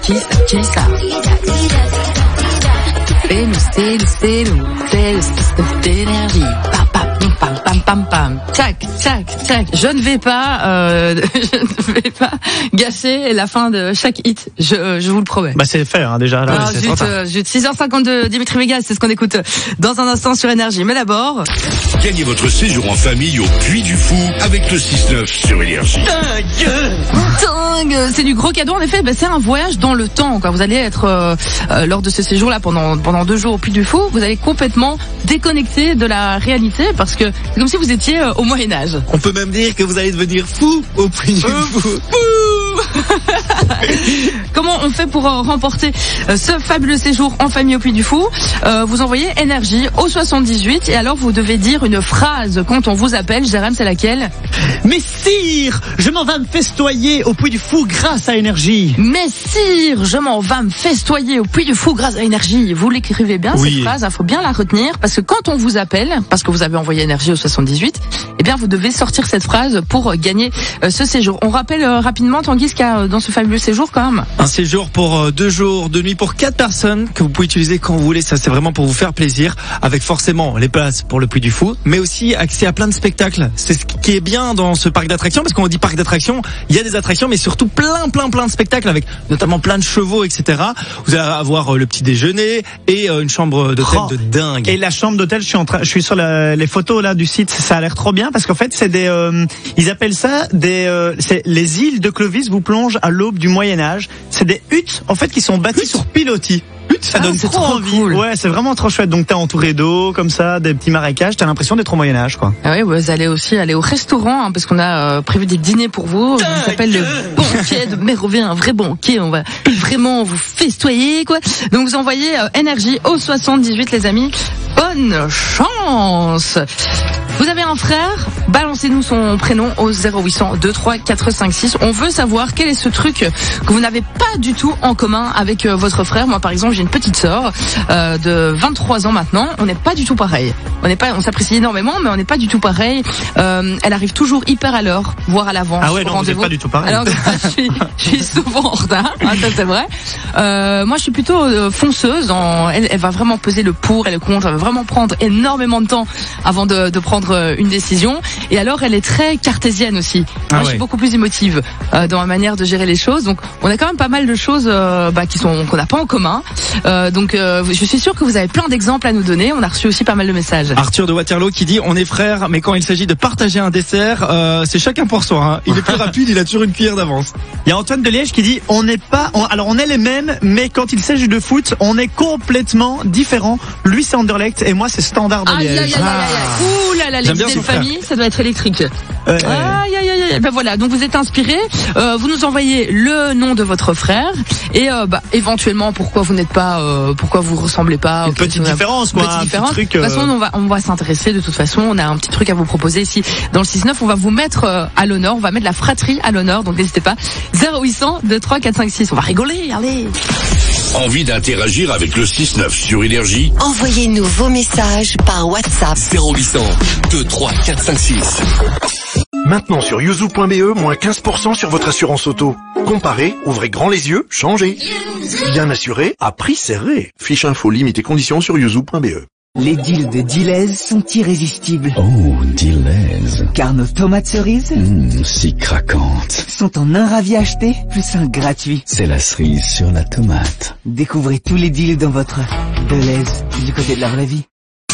Speaker 2: Qui ça? Qui ça? C'est nous, c'est nous, c'est nous, c'est le système d'énergie. Pam, pam, pam, pam, pam, pam. Tac, tac, tac. Je ne vais pas, euh, je ne vais pas gâcher la fin de chaque hit. Je, je vous le promets.
Speaker 3: Bah c'est fait hein, déjà. Là,
Speaker 2: Ah,
Speaker 3: c'est
Speaker 2: zut,
Speaker 3: trop tard.
Speaker 2: euh, zut, six heures cinquante-deux, Dimitri Vegas, c'est ce qu'on écoute dans un instant sur Énergie. Mais d'abord,
Speaker 4: Gagnez votre séjour en famille au Puy du Fou avec le six neuf sur Énergie.
Speaker 2: dingue, c'est du gros cadeau en effet. Ben, c'est un voyage dans le temps. Quoi. Vous allez être euh, euh, lors de ce séjour-là pendant pendant deux jours au Puy du Fou. Vous allez complètement déconnecter de la réalité parce que c'est comme si vous étiez euh, au Moyen Âge.
Speaker 1: On peut même dire que vous allez devenir fou au Puy du Fou.
Speaker 2: Comment on fait pour euh, remporter euh, ce fabuleux séjour en famille au Puy du Fou? euh, Vous envoyez Énergie au soixante-dix-huit et alors vous devez dire une phrase quand on vous appelle. Jérém, c'est laquelle?
Speaker 3: Mais sire, je m'en vais me festoyer au Puy du Fou grâce à Énergie.
Speaker 2: Mais sire, je m'en vais me festoyer au Puy du Fou grâce à Énergie. Vous l'écrivez bien
Speaker 3: Oui.
Speaker 2: cette phrase, il faut bien la retenir parce que quand on vous appelle, parce que vous avez envoyé Énergie au soixante-dix-huit, eh bien vous devez sortir cette phrase pour euh, gagner euh, ce séjour. On rappelle euh, rapidement, Tanguy, ce qu'il y a euh, dans ce fabuleux séjour quand même.
Speaker 1: Un séjour pour euh, deux jours, deux nuits pour quatre personnes que vous pouvez utiliser quand vous voulez. Ça, c'est vraiment pour vous faire plaisir, avec forcément les places pour le Puy du Fou, mais aussi accès à plein de spectacles. C'est ce qui est bien dans ce parc d'attractions, parce qu'on dit parc d'attractions, il y a des attractions, mais surtout plein, plein, plein de spectacles avec notamment plein de chevaux, et cetera. Vous allez avoir euh, le petit déjeuner et euh, une chambre d'hôtel
Speaker 3: Oh.
Speaker 1: de dingue.
Speaker 3: Et la chambre d'hôtel, je suis en train, je suis sur la- les photos là du site, ça a l'air trop bien parce qu'en fait c'est des, euh, ils appellent ça des, euh, c'est les îles de Clovis vous plongent à l'aube du Moyen Âge. C'est des huttes en fait qui sont bâties sur pilotis. Huttes, ça
Speaker 2: Ah,
Speaker 3: donne
Speaker 2: c'est
Speaker 3: trop,
Speaker 2: trop
Speaker 3: envie.
Speaker 2: cool.
Speaker 3: Ouais, c'est vraiment trop chouette. Donc t'es entouré d'eau comme ça, des petits marécages, t'as l'impression d'être au Moyen Âge quoi.
Speaker 2: Ah oui, vous allez aussi aller au restaurant hein, parce qu'on a euh, prévu des dîners pour vous. Ça s'appelle le banquet de Mérovée, un vrai banquet. On va vraiment vous festoyer quoi. Donc vous envoyez euh, Énergie au soixante-dix-huit les amis. Bonne chance. Vous avez un frère, balancez-nous son prénom au zéro huit cent deux trois quatre cinq six. On veut savoir quel est ce truc que vous n'avez pas du tout en commun avec euh, votre frère. Moi par exemple, j'ai une petite sœur euh, de vingt-trois ans maintenant. On n'est pas du tout pareil. On n'est pas, on s'apprécie énormément, mais on n'est pas du tout pareil. Euh, elle arrive toujours hyper à l'heure, voire à l'avance.
Speaker 3: Ah ouais,
Speaker 2: au
Speaker 3: non, vous êtes
Speaker 2: rendez-vous.
Speaker 3: pas du tout pareil.
Speaker 2: Alors que moi, je suis, je suis souvent en retard. Ah, ça c'est vrai. Euh, moi, je suis plutôt euh, fonceuse. En, elle, elle va vraiment peser le pour et le contre. Elle va vraiment prendre énormément de temps avant de, de prendre euh, une décision. Et alors, elle est très cartésienne aussi. Moi,
Speaker 3: Ah
Speaker 2: je
Speaker 3: ouais.
Speaker 2: suis beaucoup plus émotive euh, dans ma manière de gérer les choses. Donc, on a quand même pas mal de choses euh, bah, qui sont qu'on n'a pas en commun. Euh, donc, euh, je suis sûre que vous avez plein d'exemples à nous donner. On a reçu aussi pas mal de messages.
Speaker 1: Arthur de Waterloo qui dit on est frères, mais quand il s'agit de partager un dessert, euh, c'est chacun pour soi. Hein. Il est plus rapide, il a toujours une cuillère d'avance.
Speaker 3: Il y a Antoine de Liège qui dit on n'est pas, on- alors on est les mêmes, mais quand il s'agit de foot, on est complètement différents. Lui c'est Anderlecht et moi c'est Standard de
Speaker 2: Aïe, aïe,
Speaker 3: Liège.
Speaker 2: aïe, aïe, aïe. Ouh là là, les
Speaker 3: J'aime bien
Speaker 2: idées de
Speaker 3: son frère.
Speaker 2: famille, ça doit être électrique.
Speaker 3: Ouais.
Speaker 2: Aïe, aïe, aïe, aïe. Ben voilà, donc vous êtes inspiré, euh, vous nous envoyez le nom de votre frère et euh, bah, éventuellement pourquoi vous n'êtes pas, euh, pourquoi vous ressemblez pas.
Speaker 3: Une petite différence, quoi,
Speaker 2: Une petite
Speaker 3: un petit
Speaker 2: différence.
Speaker 3: truc,
Speaker 2: De toute façon,
Speaker 3: euh,
Speaker 2: on va, on va s'intéresser. De toute façon, on a un petit truc à vous proposer ici dans le six neuf. On va vous mettre euh, à l'honneur, on va mettre la fratrie à l'honneur. Donc n'hésitez pas. zéro huit cent deux trois quatre cinq six. On va rigoler, allez.
Speaker 4: Envie d'interagir avec le six neuf sur Énergie?
Speaker 21: Envoyez-nous vos messages par WhatsApp.
Speaker 11: zéro huit cent deux trois quatre cinq six.
Speaker 13: Maintenant sur yuzu point be, moins quinze pour cent sur votre assurance auto. Comparez, ouvrez grand les yeux, changez. Bien assuré, à prix serré. Fiche info, limite et conditions sur yuzu point be.
Speaker 16: Les deals de Dilez sont irrésistibles.
Speaker 12: Oh, Dilez.
Speaker 16: Car nos tomates cerises
Speaker 12: Mmh, si craquantes.
Speaker 16: sont en un ravi acheté, plus un gratuit.
Speaker 12: C'est la cerise sur la tomate.
Speaker 16: Découvrez tous les deals dans votre Deleuze du côté de la vraie vie.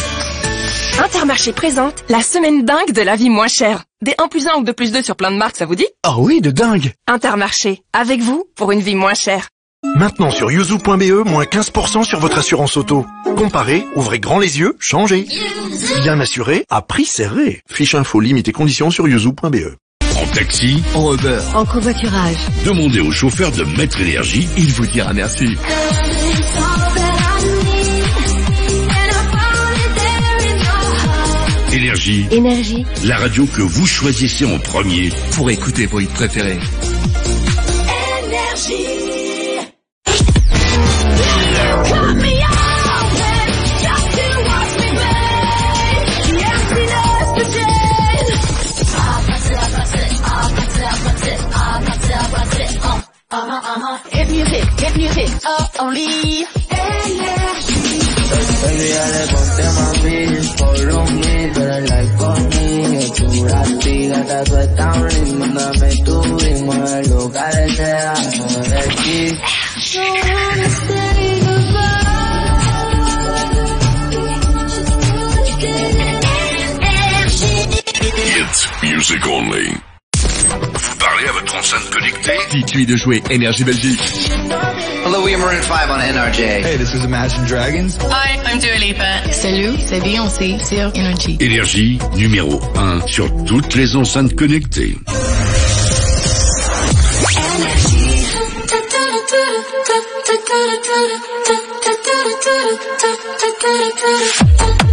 Speaker 8: Intermarché présente la semaine dingue de la vie moins chère. Des un plus un ou deux plus deux sur plein de marques, ça vous dit?
Speaker 13: Ah oui, de dingue.
Speaker 8: Intermarché, avec vous pour une vie moins chère.
Speaker 13: Maintenant sur yuzu point be, moins quinze pour cent sur votre assurance auto. Comparez, ouvrez grand les yeux, changez. Bien assuré, à prix serré. Fiche info, limite et conditions sur yuzu point be.
Speaker 4: En taxi,
Speaker 11: En Uber.
Speaker 18: En covoiturage.
Speaker 4: demandez au chauffeur de mettre Énergie.
Speaker 11: Il vous dira merci.
Speaker 4: Énergie,
Speaker 18: Énergie.
Speaker 4: la radio que vous choisissez en premier.
Speaker 11: Pour écouter vos hits préférés.
Speaker 10: If you music, hit music, oh, only.
Speaker 14: Baby, dale, ponte mami, follow me, tú eres like conmigo, tú gratis, gata, tú estás un ritmo, dame tu ritmo, el lugar sea, no eres aquí.
Speaker 4: It's music only. Vous parlez à votre enceinte connectée?
Speaker 22: Dites-lui de jouer Énergie Belgique.
Speaker 23: Hello, we are Maroon five on N R J.
Speaker 22: Hey, this is Imagine Dragons.
Speaker 24: Hi, I'm Dua Lipa. Salut, c'est Beyoncé sur Énergie.
Speaker 4: Énergie numéro un sur toutes les enceintes connectées.
Speaker 10: Énergie.